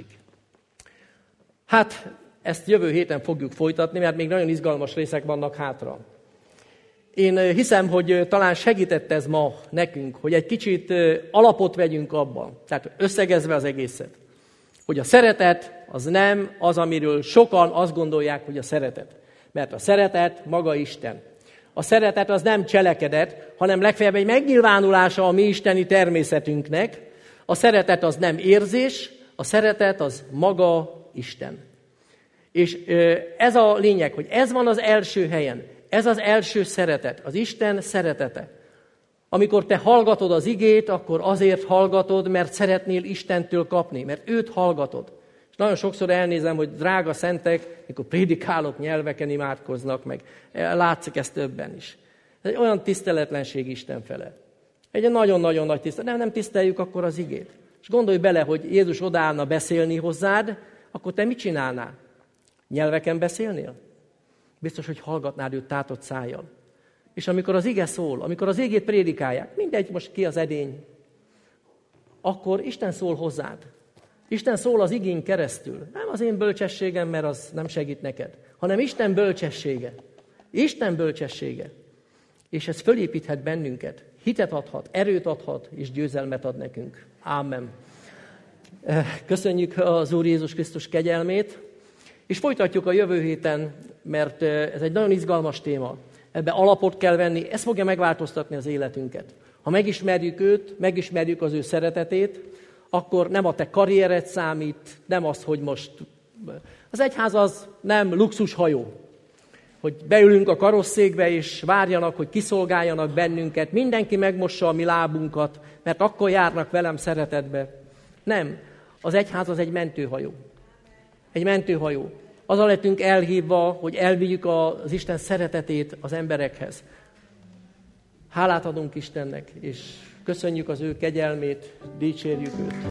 Hát, ezt jövő héten fogjuk folytatni, mert még nagyon izgalmas részek vannak hátra. Én hiszem, hogy talán segített ez ma nekünk, hogy egy kicsit alapot vegyünk abban, tehát összegezve az egészet, hogy a szeretet az nem az, amiről sokan azt gondolják, hogy a szeretet. Mert a szeretet maga Isten. A szeretet az nem cselekedet, hanem legfeljebb egy megnyilvánulása a mi isteni természetünknek. A szeretet az nem érzés, a szeretet az maga Isten. És ez a lényeg, hogy ez van az első helyen. Ez az első szeretet, az Isten szeretete. Amikor te hallgatod az igét, akkor azért hallgatod, mert szeretnél Istentől kapni, mert őt hallgatod. És nagyon sokszor elnézem, hogy drága szentek, mikor prédikálok, nyelveken imádkoznak, meg látszik ezt többen is. Ez egy olyan tiszteletlenség Isten fele. Egy nagyon-nagyon nagy tisztelet. Nem tiszteljük akkor az igét. És gondolj bele, hogy Jézus odaállna beszélni hozzád, akkor te mit csinálnál? Nyelveken beszélnél? Biztos, hogy hallgatnád őt tátott szájjal. És amikor az ige szól, amikor az igét prédikálják, mindegy, most ki az edény, akkor Isten szól hozzád. Isten szól az igén keresztül. Nem az én bölcsességem, mert az nem segít neked, hanem Isten bölcsessége. Isten bölcsessége. És ez fölépíthet bennünket. Hitet adhat, erőt adhat, és győzelmet ad nekünk. Ámen. Köszönjük az Úr Jézus Krisztus kegyelmét, és folytatjuk a jövő héten, mert ez egy nagyon izgalmas téma. Ebbe alapot kell venni, ez fogja megváltoztatni az életünket. Ha megismerjük őt, megismerjük az ő szeretetét, akkor nem a te karriered számít, nem az, hogy most... Az egyház az nem luxushajó, hogy beülünk a karosszékbe, és várjanak, hogy kiszolgáljanak bennünket, mindenki megmossa a mi lábunkat, mert akkor járnak velem szeretetbe. Nem, az egyház az egy mentőhajó. Egy mentőhajó. Azzal lettünk elhívva, hogy elvigyük az Isten szeretetét az emberekhez. Hálát adunk Istennek, és köszönjük az ő kegyelmét, dicsérjük őt.